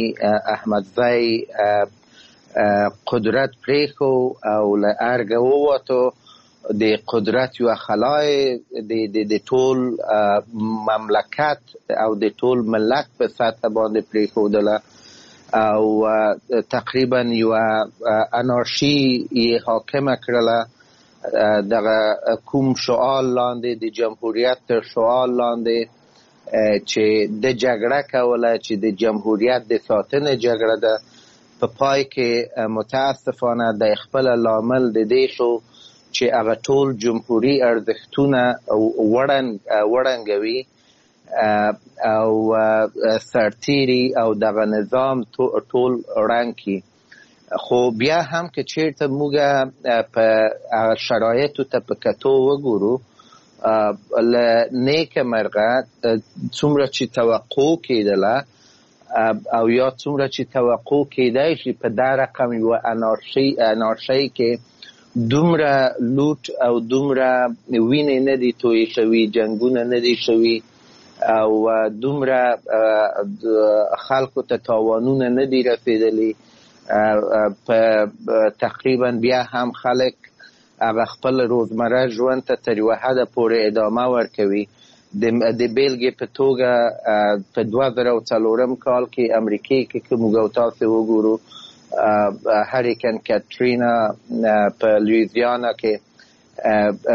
احمدزی قدرت پریښو او له ارګ ووتو د قدرت یو خلای د د د ټول مملکت او د ټول ملت په سطح باندې پریښودله او تقریبا یو انارشي یې حاکمه کړله دغه کوم شعار لاندې د جمهوریت تر شعار لاندې چې د جګړه کوله چې د جمهوریت د ساتنې جګړه ده په پای کې متاسفانه د خپل لامل د دې شو چې هغه ټول جمهوریت ارزښتونه وړنګوي او سرتیري او دغه نظام ټول ړنګ کړي خو بیا هم که چیرته موږ په شرایطو ته په کتو وګورو له نیکه مرغه څومره چې توقع کېدله او یا څومره چې توقع کېدای شي په دا رقم یوه انارشۍ کې دومره لوټ او دومره وینې نه دي تویې شوي جنګونه نه دي شوي او دومره خلکو ته تاوانونه نه دي رسېدلي په تقریبا بیا هم خلک هغه خپل روزمره ژوند ته تر یوه حده پورې ادامه ورکوي د بیلګې په توګه په دوه زره او څلورم کال کې امریکې کې که موږ او تاسې وګورو هریکن کاترینا په لویزیانا کې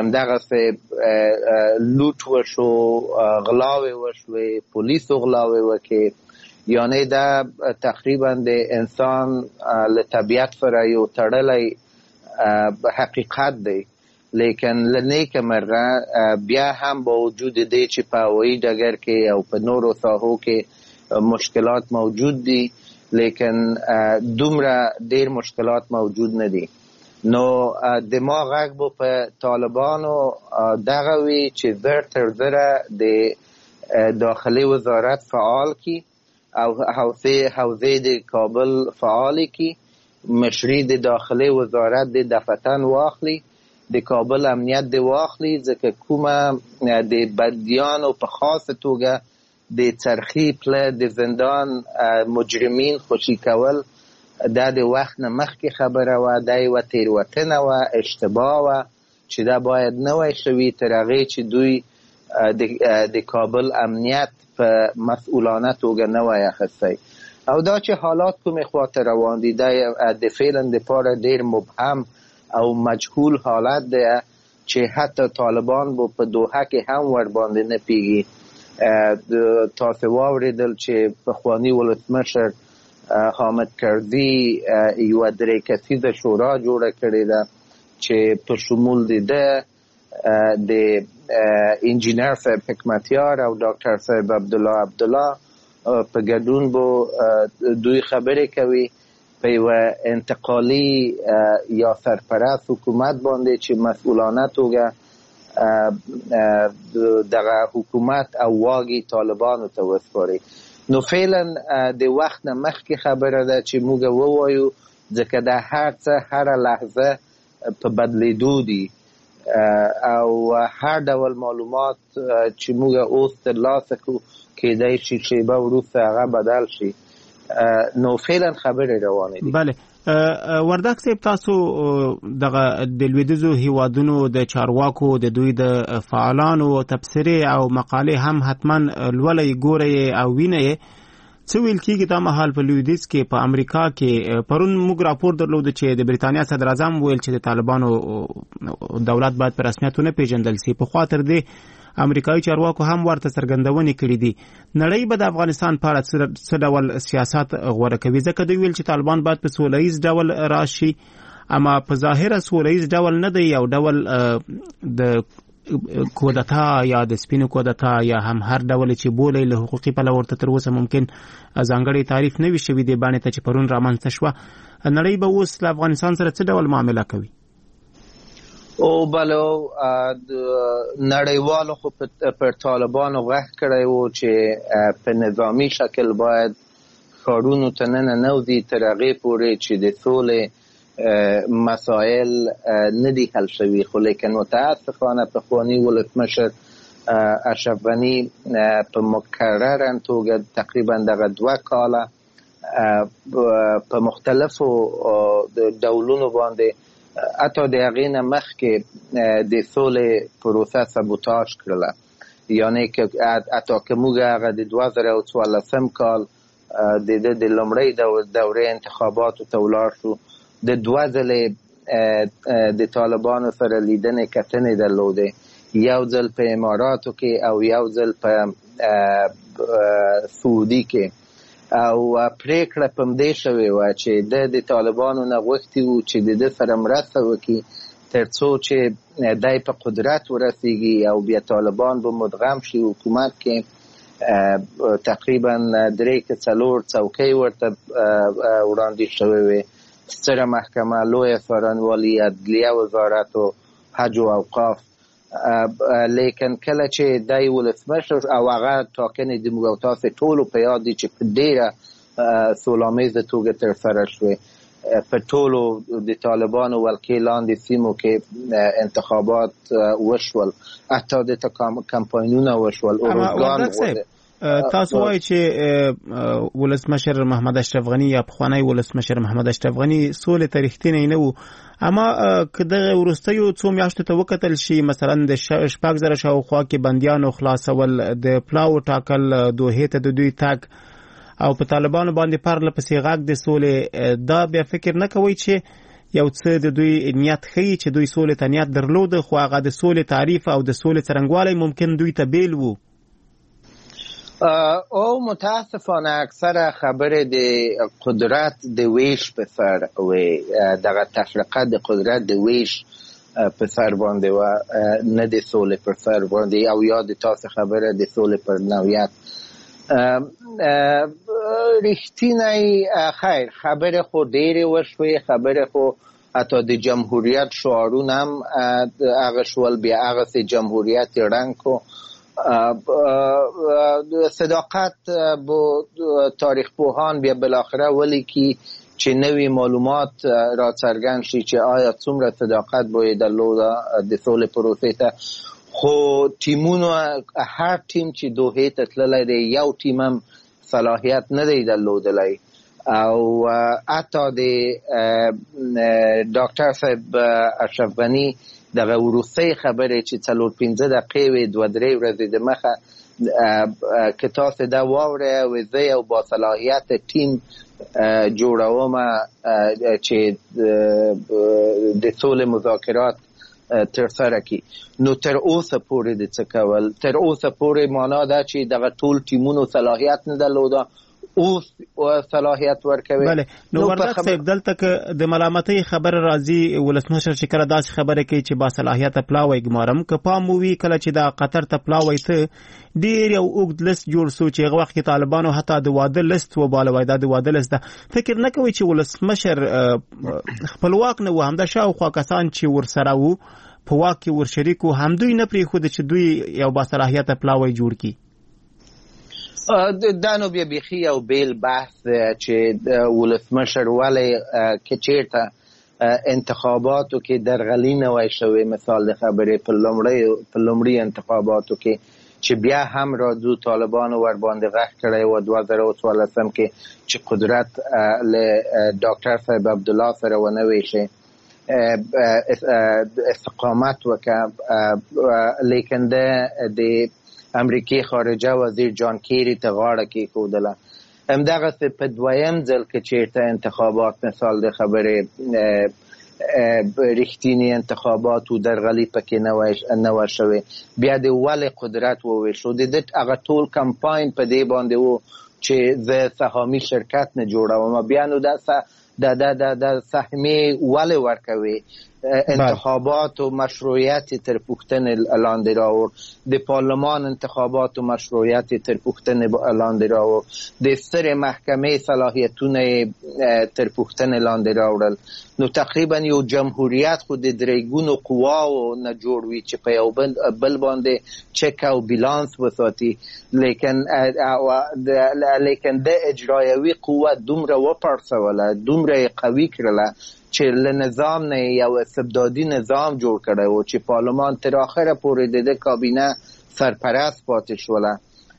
همدغسې لوټ وشو غلاوې وشوې پولیسو غلاوې وکړې یعنې دا تقریبا د انسان له طبیعت سره یو تړلی حقیقت دی لیکن لنیک مرغه بیا هم با وجود دی چې په هوایي ډګر کې او په نورو ساحو کې مشکلات موجود دي لیکن دومره ډیر مشکلات موجود نه دي نو د ما غږ به په طالبانو دغه وي چې زر تر زره د داخلي وزارت فعال کی او حوزه د کابل فعال کی مشري د داخلي وزارت د دفتن واخلي د کابل امنیت د واخلي ځکه کومه د بدیانو په خاصه توګه د چرخي پله د زندان مجرمین خوشي کول دا د وخت نه مخکې خبره وه دا یوه تېروتنه وه اشتباه وه چې دا باید نه وای شوي تر هغې چې دوی د کابل امنیت په مسئولانه توګه نه وای اخیستی او دا چې حالات کومې خواته روان دي دا د فعلا دپاره ډېر مبهم او مجهول حالت دی چې حتی طالبان به په دوحه کې هم ورباندې نه پیږي تاسې واورېدل چې پخواني ولسمشر حامد کرزي یوه درې کسیزه شورا جوړه کړې ده چې په شمول د ده د انجینر صاحب حکمتیار او ډاکټر صاحب عبدالله عبدالله په ګډون به دوی خبرې کوي په یوه انتقالي یا سرپرست حکومت باندې چې مسئولانه توګه دغه حکومت او واګي طالبانو ته وسپاري نو فعلا د وخت نه مخکې خبره ده چې موږ ووایو ځکه دا هر څه هره لحظه په بدلیدو دي او هر ډول معلومات چې موږ اوس ترلاسه کړو کېدای شي شیبه وروسته هغه بدل شي نو فعلا خبرې روانې دي بله وردک صاحب تاسو دغه د لویدیځو هیوادونو د چارواکو د دوی د فعالانو تبصرې او مقالې هم حتما لولئ ګورئ او وینئ څه ویل کېږي دا مهال په لویدیځ کې په امریکا کې پرون موږ راپور درلود چې د بریتانیا صدر اعظم ویل چې د طالبانو دولت باید په رسمیت ونه پیژندل شي پخوا تر دې امریکایي چارواکو هم ورته څرګندونې کړې دي نړۍ به د افغانستان په اړه څه ډول سیاست غوره کوي ځکه دوی ویل چې طالبان باید په سوله ییز ډول راشي اما په ظاهره سوله ییز ډول نه دی یو ډول د کودتا یا د سپینو کودتا یا هم هر ډول چې بولې له حقوقي پلوه ورته تر اوسه ممکن ځانګړی تعریف نه وي شوی دی باندې ته چې پرون رامنځته شوه نړۍ به اوس له افغانستان سره څه ډول معامله کوي او بلو نړیوالو خو پر طالبانو غږ کړی و چې په نظامی شکل باید ښارونو ته ننوځي تر هغې پورې چې د سولې مسایل نه دي حل شوي خو لیکن متاسفانه پخواني ولسمشر اشرف غني په مکرره توګه تقریبا دغه دوه کاله په مختلفو ډولونو باندې حتی د هغې نه مخکې د سولې پروسه سبوتاژ کړله، یعنې که حتی که موږ هغه د دوه زره او څوارلسم کال د ده د لومړۍ دورې انتخاباتو ته ولاړ شو، د دوه ځلې د طالبانو سره لیدنې کتنې درلودې، یو ځل په اماراتو کې او یو ځل په سعودي کې، او پریکړه په همدې شوې وه چې ده د طالبانو نه غوښتي وو چې د ده سره مرسته وکړي تر څو چې دی په قدرت ورسیږي او بیا طالبان به مدغم شي حکومت کې. تقریبا درې که څلور څوکۍ ورته وړاندې شوې وې، ستره محکمه، لویه څارنوالي، عدلیه، وزارت و حج و اوقاف. لیکن کله چې دی ولسمشر او هغه ټاکنې د موږ او تاسې ټولو په یاد دي چې په ډېره سولامیزه توګه ترسره شوې، په ټولو د طالبانو ولکې لاندې سیمو کې انتخابات وشول، حتی د کمپاینونه وشول. تاسو وایئ چې ولسمشر محمد اشرف غني یا پخوانی ولسمشر محمد اشرف غني سولې ته رښتینی نه و، اما که دغه وروستیو څو میاشتو ته وکتل شي، مثلا د شپږ زره شاوخوا کې بندیانو خلاصول، د پلاو ټاکل، دوحې ته د دوی تګ او په طالبانو باندې پرله پسې غږ د سولې، دا بیا فکر نه کوئ چې یو څه د دوی نیت ښیي چې دوی سولې ته نیت درلوده، خو هغه د سولې تعریف او د سولې څرنګوالی ممکن دوی ته بیل وو؟ او متاسفانه اکثر خبر د قدرت د ویش په سر وی، دغه تفرقه د قدرت د ویش په سر باندې و، نه د سولې پر سر باندې، او یا د تاسو خبره د سولې پر نوعیت. رښتینی خیر خبره خو ډېرې وشوې، خبره خو حتی د جمهوریت شعارونه هم هغه شول، بیا هغسې جمهوریت یې رنګ کو. صداقت با تاریخ پوهان بیا بالاخره ولیکي چې نوې معلومات را څرګند شي چې آیا څومره صداقت باید درلوده د سولې پروسې ته. خو ټیمونو، هر ټیم چې دوحې ته تللی دی، یو ټیم هم صلاحیت نه دی درلودلی، او حتی د ډاکټر صاحب اشرف غني دغه وروستۍ خبرې چې څلور پنځه دقیقې وې، دوه درې ورځې د مخه، که تاسې دا واورئ، و زه یو باصلاحیت ټیم جوړوم چې د سولې مذاکرات ترسره کړي. نو تر اوسه پورې د څه کول، تر اوسه پورې معنا ده چې دغه ټول ټیمونو صلاحیت نه درلوده، اوس صلاحیت ورکوي. بله، نو وردګ صاحب دلته که د ملامتۍ خبره راځي، ولسمشر چې کله داسې خبره کوي چې با صلاحیته پلاوی ګمارم، که پام ووي کله چې دا قطر ته پلاوی ته ډېر یو اوږد لست جوړ سو چې هغه وخت کې طالبانو حتی د واده لست وبالوی، دا د واده لست ده. فکر نه کوي چې ولسمشر خپلواک نه و، همدا شاوخوا کسان چې ورسره وو په واک کې ورشریک وو، همدوی نه پرېښوده چې دوی یو با صلاحیته پلاوی جوړ کړي؟ دا نو بیا بیخي یو بیل بحث چې ولسمشر ولې که چېرته انتخاباتو کې درغلي نه وای شوې، مثال د خبرې په لومړي انتخاباتو کې چې بیا هم راځو طالبانو ور باندې غږ کړی و دوه زره او څوارلسم کې چې قدرت له ډاکټر صاحب عبدالله سره ونه ویشي، استقامت وکړه. لیکن د امریکای خارجه وزیر جان کیری ته غاړه کېښودله. همدغسې په دویم ځل که چېرته انتخابات، مثال د خبرې رښتینی انتخابات و درغلي پکې نه وه شوې، بیا د ولې قدرت وویشو. د ده هغه ټول کمپاین په دې باندې و چې زه سهامي شرکت نه جوړوم، بیا نو دا د د سهمې ولې ورکوي. انتخابات و مشروعیت تر پوښتنې لاندې راوړ، د پارلمان انتخابات و مشروعیت تر پوښتنې لاندې راوړ، د سترې محکمې صلاحیتونه تر پوښتنې لاندې راوړل. نو تقریبا یو جمهوریت خو د درېګونو قواو نه جوړ وي چې په یو بل باندې چک او بیلانس وساتي، لیکن لیکن د اجرایوي قوه دومره وپړسوله، دومره قوي کړله چې له نظام نه یو استبدادي نظام جوړ کړی و چې پارلمان تر آخره پورې د ده کابینه سرپرست پاتې شوله.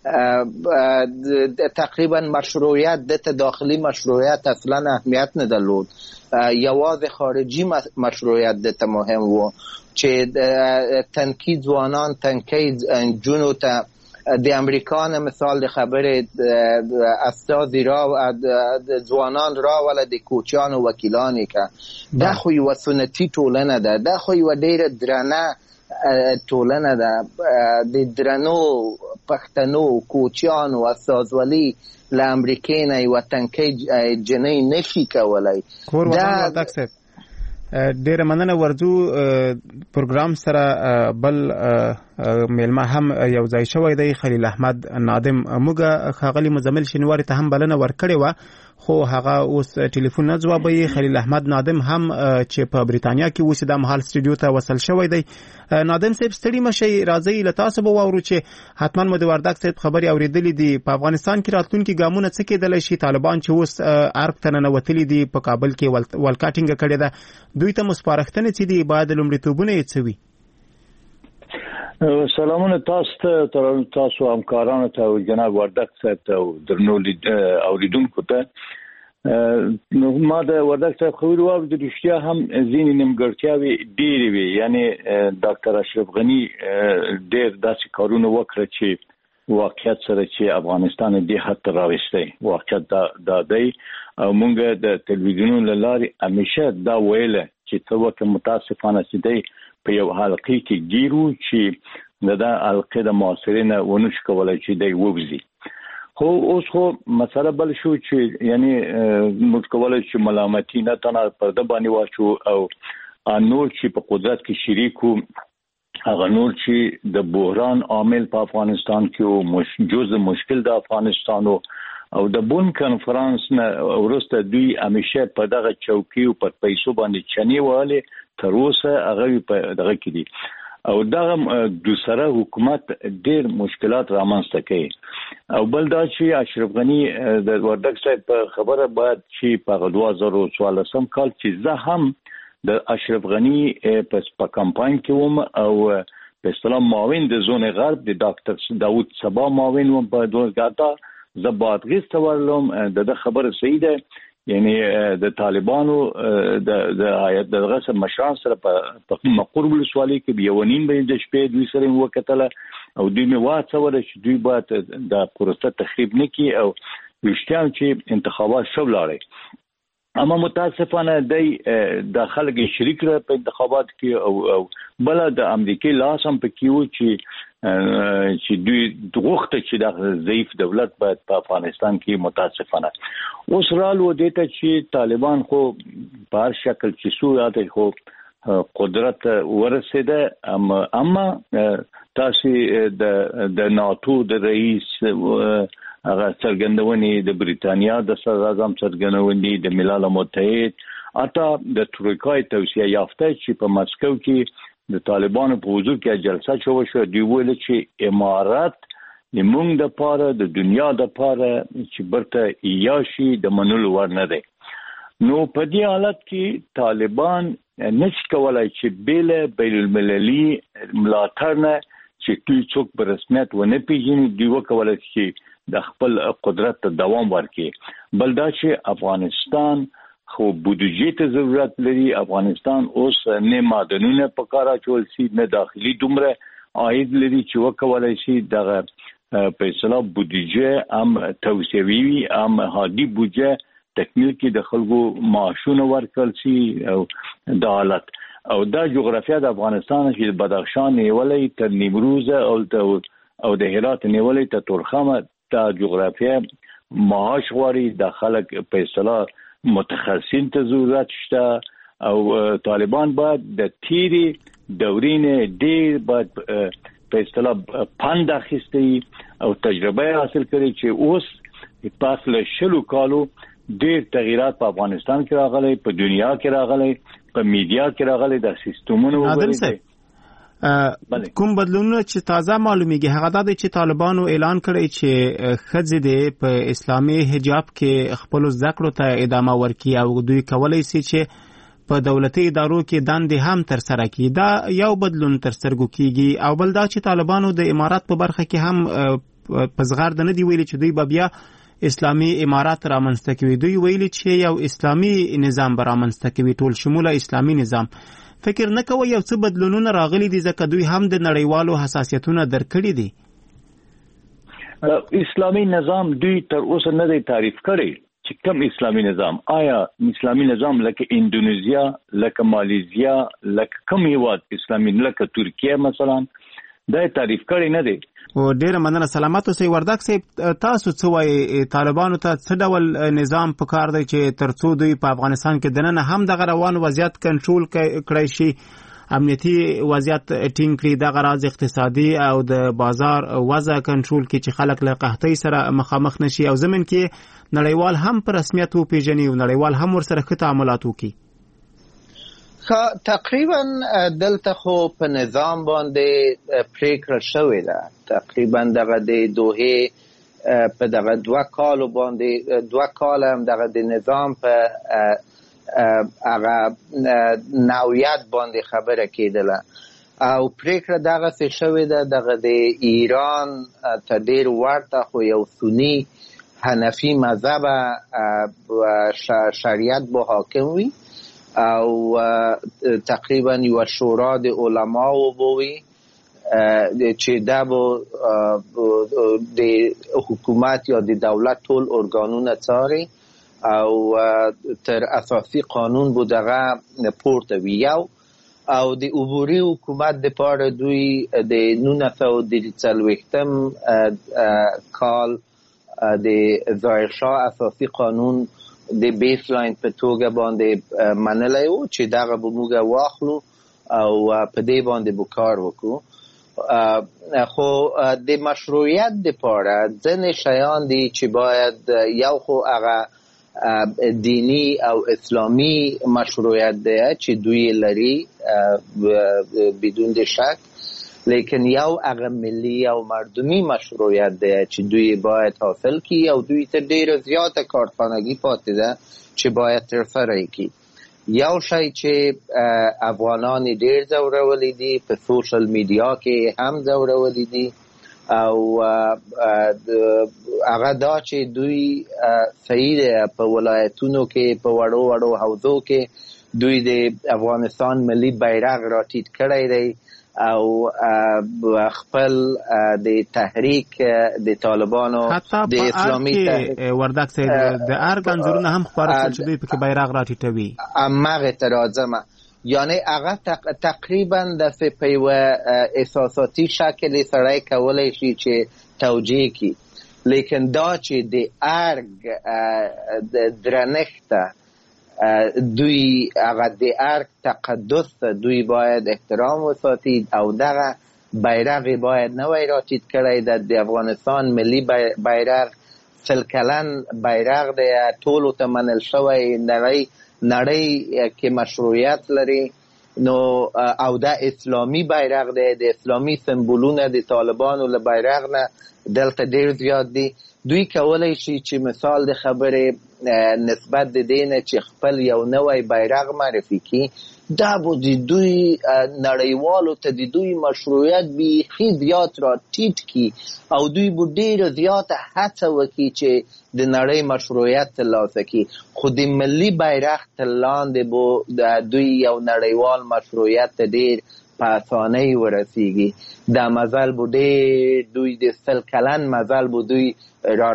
تقریبا مشروعیت د داخلي مشروعیت اصلا اهمیت نه درلود، یوازې خارجي مشروعیت د مهم وو چې تنکید ځوانان تنکید جنو ته د امریکا نه مثال د خبرې استازي را ځوانان را ول د کوچیان او وکیلان که دا خو یو سنتي ټولنه ده، دا خو یو ډیره درنه ټولنه ده، د درنو پښتنو کوچیان او استازولي له امریکا نه یو تنکید جنۍ نشي کولای. دا تکسب ډیره مننه. ورځو پروګرام سره بل میلمه هم یو ځای شوی دی، خلیل احمد نادم. موږ خاغلی مزمل شینواری ته هم بلنه ورکړې و خو هغه اوس ټلیفون نه جوابوي. خلیل احمد نادم هم چې په بریتانیا کې اوس د مهال سټوډیو ته وصل شوی دی. نادم صاحب ستړي مشي، راځي له تاسو به واورو چې حتما مو د وردګ صاحب خبري اوریدلې دي په افغانستان کې راتلونکي ګامونه څه کېدلی شي. طالبان چې اوس ارګ ته ننوتلي دي په کابل کې ولکاټینګ کړې ده، دوی ته مسپارښتنې څه دي، باید لومړیتوبونه یې څه وي؟ سلامونه تاسو ته، تاسو همکارانو ته او جناب وردګ صاحب ته او درنو اوریدونکو ته. نو ما د وردګ صاحب خبرو واورید، د رښتیا هم ځینې نیمګړتیاوې ډېرې وي. یعنی ډاکټر اشرف غني ډېر داسې کارونه وکړه چې واقعیت سره چې افغانستان دې حد ته راوستی. واقعیت دا دی او موږ د تلویزیونونو له لارې همیشه دا ویله چې څه وخت متاسفانه چې دی په یو حلقې کې ګیرو چې دا حلقې د معاصرین ونه شي کولای چې دی ووځي. خو اوس خو مسله بل شو چې یعنی موږ کولای چې ملامتي نه تنه پرده باندې واچو او نور چې په قدرت کې شریکو، هغه نور چې د بحران عامل په افغانستان کې او مش جزء مشکل د افغانستان او د بون کانفرنس نه ورسته دوی همیشه په دغه چوکۍ او په پیسو باندې چنی واله تر اوسه هغه په دغه کې دي او دغه دوسره حکومت ډېر مشکلات رامنځته کوي. او بل دا چې اشرف غني د وردګ صاحب په خبره باید چې په دوه زره څوارلسم کال چې زه هم د اشرف غني په کمپاین کې وم او په اصطلاح معاون د زون غرب د ډاکټر داوود صبا معاون وم په دوه زبادغیز تورلم د خبره صحیح ده. یعنی د طالبانو د د آیت دغه سره مشران سره په مقرب السوالی کې بیونین به د شپې دوی سره وکټله او دوی می واڅول چې دوی باید د پروسه تخریب نه کی او وشتام چې انتخابات شو لاړې. اما متاسفانه د داخله کې شریک را په انتخابات کې او او بل د امریکای لاس هم په کیو چې چې دوی دغه چې د ضعیف دولت باید په افغانستان کې متاسفانه اوس رالو دیته چې طالبان خو په هر شکل چې سو یاته خو قدرت ورسېده. اما اما تاسو د د ناتو د رئیس هغه څرګندونې د بریتانیا د صدر اعظم څرګندونې د ملل متحد اته د ترکیه توصیه یافته چې په مسکو کې د طالبانو په حضور کې جلسه شوه شو. دی ویل چې امارات زموږ د پاره د دنیا د پاره چې برته یاشي د منلو ور نه دی. نو په دې حالت کې طالبان نشي کولای چې بیل بین المللي ملاتړ نه چې دوی څوک په رسمیت ونه پیژني، دوی وکولای چې د خپل قدرت ته دوام ورکړي. بل دا چې افغانستان خو بودجې ته ضرورت لري. افغانستان اوس نه معدنونه په کار اچول سي نه داخلي دومره عاید لري چې وکولای شي دغه په اصطلاح بودجې هم توسيوي هم هادي بودجې تکمیل کې د خلکو معاشونه ورکړل شي او د حالت او دا جغرافیا د افغانستان چې بدخشان نیولې تر نیمروز او او د هرات نیولې تر تورخم دا جغرافیا معاش غواړي د خلک په اصطلاح متخصصین ته ضرورت شته او طالبان باید د تیری دورینه ډیر باید په اصطلاح پند اخیستی او تجربه حاصل کړي چې اوس پاس له شلو کالو ډیر تغیرات په افغانستان کې راغلي، په دنیا کې راغلي، په میډیا کې راغلي، د سیستمونو وګورئ. کوم بدلونونه چې تازه معلومیږي هغه دا چې طالبانو اعلان کړی چې ښځې د په اسلامي حجاب کې خپل ذکر ته ادامه ورکړي او دوی کولای شي چې په دولتي ادارو کې دندې هم تر سره کړي. دا یو بدلون تر سترګو کیږي او بل دا چې طالبانو د امارات په برخه کې هم په زغر د نه دی ویلي چې دوی به بیا اسلامي امارات رامنځته کوي. دوی ویلي چې یو اسلامي نظام به رامنځته کوي، ټول شموله اسلامي نظام. فکر نه کوي یو څه بدلونونه راغلي دي ځکه دوی هم د نړیوالو حساسیتونه درکړي دي؟ اسلامي نظام دوی تر اوسه نه دی تعریف کړی چې کوم اسلامي نظام. آیا اسلامي نظام لکه اندونیزیا، لکه مالیزیا، لکه کوم هیواد اسلامي، لکه ترکیه مثلا، دا تعریف کړی نه دی. او ډیره مننه. سلامات اوسئ. وردګ صاحب، تاسو څه وایي طالبانو ته څه ډول نظام پکار دی چې ترڅو دوی په افغانستان کې دننه هم دغه روان وضعیت کنټرول کړی شي، امنیتي وضعیت ټینګ کړي، دغه راز اقتصادي او د بازار وضع کنټرول کړي چې خلک له قحطۍ سره مخامخ نشي، او زمين کې نړیوال هم په رسمیت وپیژني او نړیوال هم ورسره ښه تعاملات وکړي؟ تقریبا دلته خو په نظام باندې پریکړه شوې ده. تقریبا دغه د دوحې په دغه دوه کالو باندې دوه کال هم دغه د نظام په هغه نوعیت باندې خبره کېدله او پریکړه دغه څه شوې ده. دغه د ایران ته ډېر ورته خو یو سنی حنفي مذهب شریعت به حاکم وي او تقریبا یو شورا د علماو بوي چې دا به د حکومت یا د دولت ټول ارګانونه څاري او تر اساسي قانون بو دغه پورته وي. یو او د عبوري حکومت د پاره دوی د نولس سوه څلوېښتم کال د ظاهر شاه اساسي قانون د بیس لاین په توګه باندې منلی و چې دغه به موږ واخلو او په دې باندې به کار وکړو. خو د مشروعیت دپاره ځینې شیان دي چې باید یو خو هغه دینی او اسلامي مشروعیت دی چې دوی لري بدون د شک، لیکن یو هغه ملی او مردمی مشروعیت دی چې دوی باید حاصل کی او دوی ته ډیره زیاته کارخانگی پاتې ده چې باید ترسره کړي. یو شی چې افغانان ډیر ځورولی دي، په سوشل میډیا کې هم ځورولی دي او هغه دا چې دوی صحیح دی په ولایتونو کې په وړو وړو حوزو کې دوی د افغانستان ملی بیرغ را ټیټ کړی دی او خپل د تحریک د طالبانو د اسلامي تحریک وردګ صاحب د ارګ انځورونه هم خبره کړل چې دوی پکې بیرغ راټیټوي. امغه ترازمه یعنی هغه تقریبا د په احساساتي شکل سره کولای شي چې توجیه کی، لیکن دا چې د ارګ د درنښت دوی هغه د ارګ تقدس دوی باید احترام وساتي او دغه بیرغ باید نوی را ټیټ کړی د افغانستان ملی بیرغ سل کلن بیرغ دی، ټولو ته منل شوی، نړۍ نړۍ کې مشروعیت لري نو او دا اسلامي بیرغ دی. د اسلامي سمبولونه د طالبانو له بیرغ نه دلته ډیر زیات دي. دوی کولای شي چې مثال د خبرې نسبت د دینه چې خپل یو نوی بیرغ معرفي کی، دا به د دوی نړیوالو ته د دوی مشروعیت بیخي زیات را ټیټ کی او دوی به ډیره زیاته هڅه وکړي چې د نړۍ مشروعیت ترلاسه کړي. خو د ملي بیرغ تر لاندې به دوی یو نړیوال مشروعیت ته ډیر په اسانۍ ورسیږي. دا مزل به ډېر دوی د سل کلن مزل به دوی را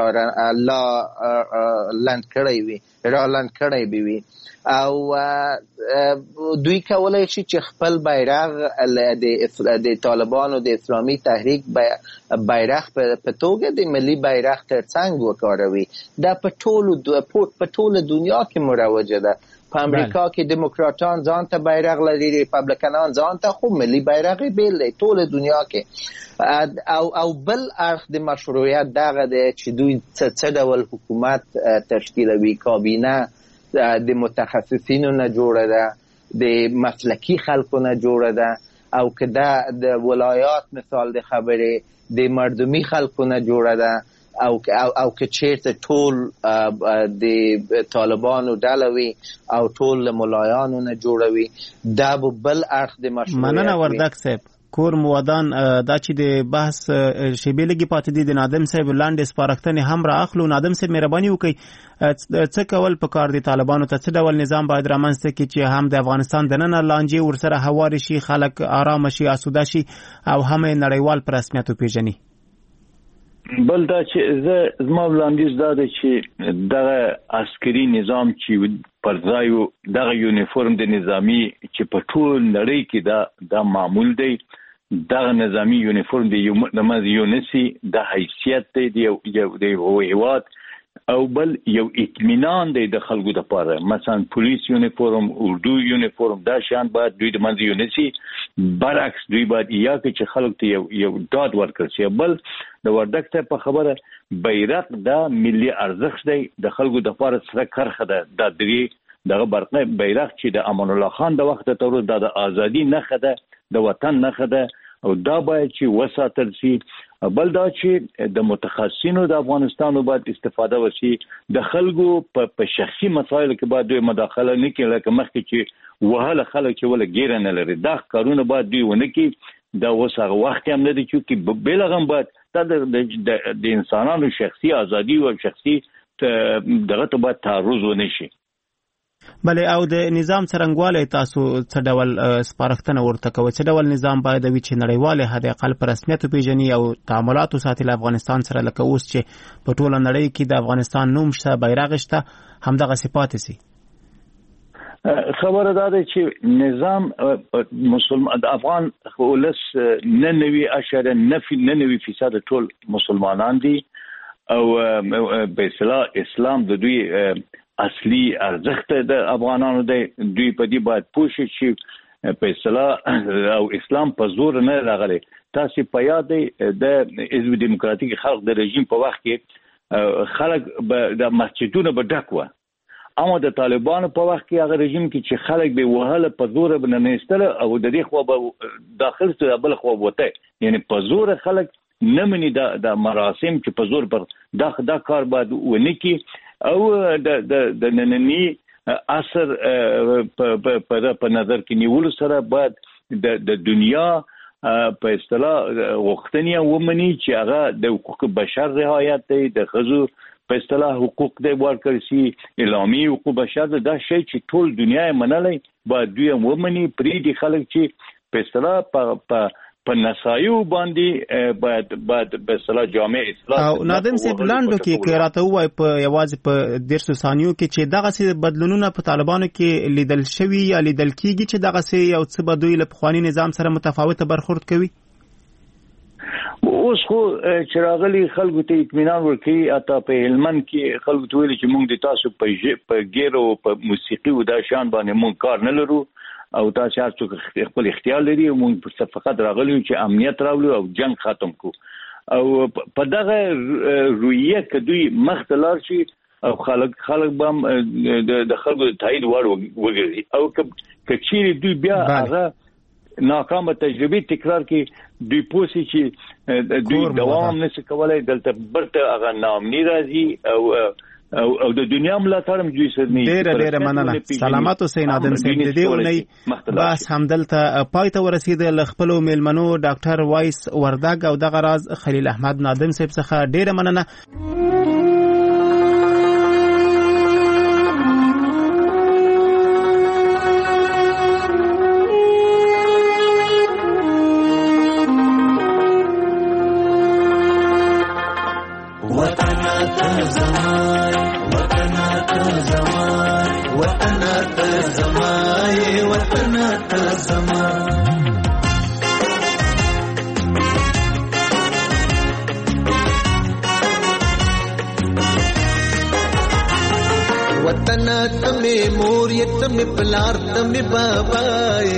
لنډ کړی وي را لنډ کړی به وي او دوی کولای شي چې خپل بیرغ د طالبانو د اسلامي تحریک بیرغ په توګه د ملي بیرغ ترڅنګ وکاروي. دا په ټولو په ټوله دنیا کې مروجه ده. په امریکا کې دیموکراتان ځان ته بیرغ لري، ریپبلیکنان ځان ته، خو ملي بیرغ بیل دی ټوله دنیا کې. او او بل اړخ د مشروعیت دغه دی چې دوی څه ډول حکومت تشکیلوي. کابینه د متخصصینو نه جوړه ده، د مسلکي خلکو نه جوړه ده، او که دا د ولایات مثال د خبرې د مردمي خلکو نه جوړه ده او او او که چیرته ټول د طالبانو ډلوي او ټول ملایانو نه جوړوي، دا به بل اړخ د مشروعیت. مننه وردګ صاحب. کور مودان دا چې د بحث شیبې لګي پاتې دي د نادم صاحب لاندې سپارښتنې هم را اخلو. نادم صاحب مهرباني وکړئ څه کول پکار دي طالبانو ته، څه ډول نظام باید رامنځته کړي چې هم د افغانستان دننه لانجې ورسره هوارې شي، خلک آرام شي، آسوده شي او هم نړیوال په رسمیت وپېژني؟ بل دا چې زه زما وړاندیز دا دی چې دغه عسکري نظام چې پر ځای دغه یونیفورم د نظامی چې په ټول نړۍ کې دا دا معمول دی، دغه نظامی یونیفورم د یو یونسي د حیثیت دی د یو هیواد، او بل یو اطمینان دی د خلکو لپاره. مثلا پولیس یونیفورم، اردو یونیفورم، دا شان باید دوی د منځ یونسي، برعکس دوی باید یا چې خلک ته یو یو داد ورکړي شي. بل د وردګ ته په خبره بیرغ دا ملي ارزښت دی، د خلکو لپاره سره کرخه ده. دا درې دغه برقه بیرغ چې د امان الله خان د وخت ته ورو د ازادي نښه ده، د وطن نښه ده، او دا باید چې وساتل شي. بل دا چې د متخصصینو د افغانستان باید استفاده وشي، د خلکو په شخصي مسایلو کې باید دوی مداخله نه کوي، لکه مخکې چې وهله خلک چې ولا ګیره نه لري، دا کارونه باید دوی ونه کړي. دا اوس هغه وخت هم نه دی چې بلغه باید دا د انسانانو شخصي ازادي او شخصي دغه ته باید تعرض ونه شي. بله، او د نظام څرنګوالی تاسو څه ډول سپارښتنه ورته کوئ؟ څه ډول نظام باید وي چې نړیوال حد اقل په رسمیت وپېژني او تعاملات وساتي له افغانستان سره، لکه اوس چې په ټوله نړۍ کې د افغانستان نوم شته، بیرغ شته، همدغسې پاتې سي؟ خبره دا ده چې نظام مسلمان د افغان ولس نه نوي اشاره نه نوي فیصد ټول مسلمانان دي، او په اصطلاح اسلام د دوی اصلي ارزښت د افغانانو دی. دوی په دې باید پوه شي چې په اصطلاح او اسلام په زور نه راغلی. تاسو په یاد دی د حزب دیموکراتیک خلق د رژیم په وخت کې خلک د مسجدونو به ډک وه، اما د طالبانو په وخت کې هغه رژیم کې چې خلک به وهله په زور به نه ایستله او د دې خوا به داخل ته بل خوا وته، یعنی په زور خلک نه مني د مراسم چې په زور پر دا دا کار باید ونه کړي. او د د د نننی اثر په نظر کې نیولو سره باید د د دنیا په اصطلاح غوښتنې ومني چې هغه د حقوق بشر رعایت دی، د ښځو په اصطلاح حقوق دی ورکړل شي، اعلامي حقوق بشر دی. دا شی چې ټول دنیا یې منلی باید دوی هم ومني، پرېږدي خلک چې په اصطلاح په په نسایو باندې باید باید په اصطلاح جامع اصلاح. او نادم صاحب لاندو کې کې راته وای په یوازې په دیرشو ثانیو کې چې دغه سي بدلونونه په طالبانو کې لیدل شوي یا لیدل کیږي چې دغه سي یو څه بدوي له پخوانی نظام سره متفاوته برخورد کوي؟ اوس خو چې راغلي خلکو ته اطمینان ورکړي، اته په هلمند کې خلکو ته ویل چې موږ د تاسو په په ګیرو په موسیقي او دا شان باندې موږ کار نه لرو، او تاسو هر څوک خپل اختیار لري، موږ فقط راغلي چې امنیت راولو او جنگ ختم کو. او په دغه رویه کې دوی مخته لاړ شي او خلک خلک به د خلکو د تایید وړ وګرځي، او کچېرې دوی بیا هغه ناکامه تجربه تکرار کې دوی پوسی چې دوی دوام نشي کولای، دلته برته هغه نامني راځي او او او د دنیا ملاتړ هم دوی سره نه. ډېر ډېر مننه. سلامات اوسئ نادم صاحب. د دې ونې بس همدلته پای ته ورسېد. له خپلو میلمنو ډاکټر وایس وردګ او دغه راز خلیل احمد نادم صاحب څخه ډېره مننه. वतन तमे मोरिय तमे पलार तमे बाबाए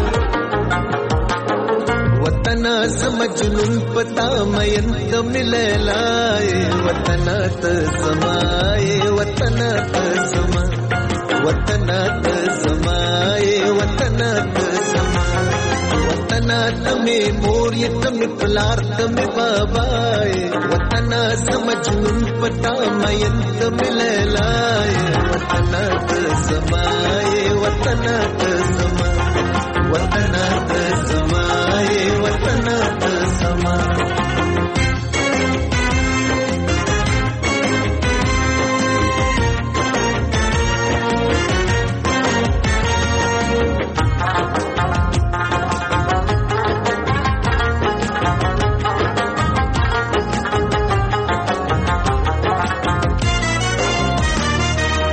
वतन समझनुन पता मयन तमे लैलाए वतन त समाए वतन त समा वतन त समाए वतन त समा वतन तमे मोरिय तमे पलार तमे बाबाए वतन समझनुन पता मयन तमे लैलाए वतन त समाए वतन त समा वतन त समाए وطن ته سما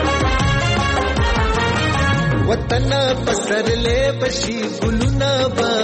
وطن پسر لے بشی ګلونا با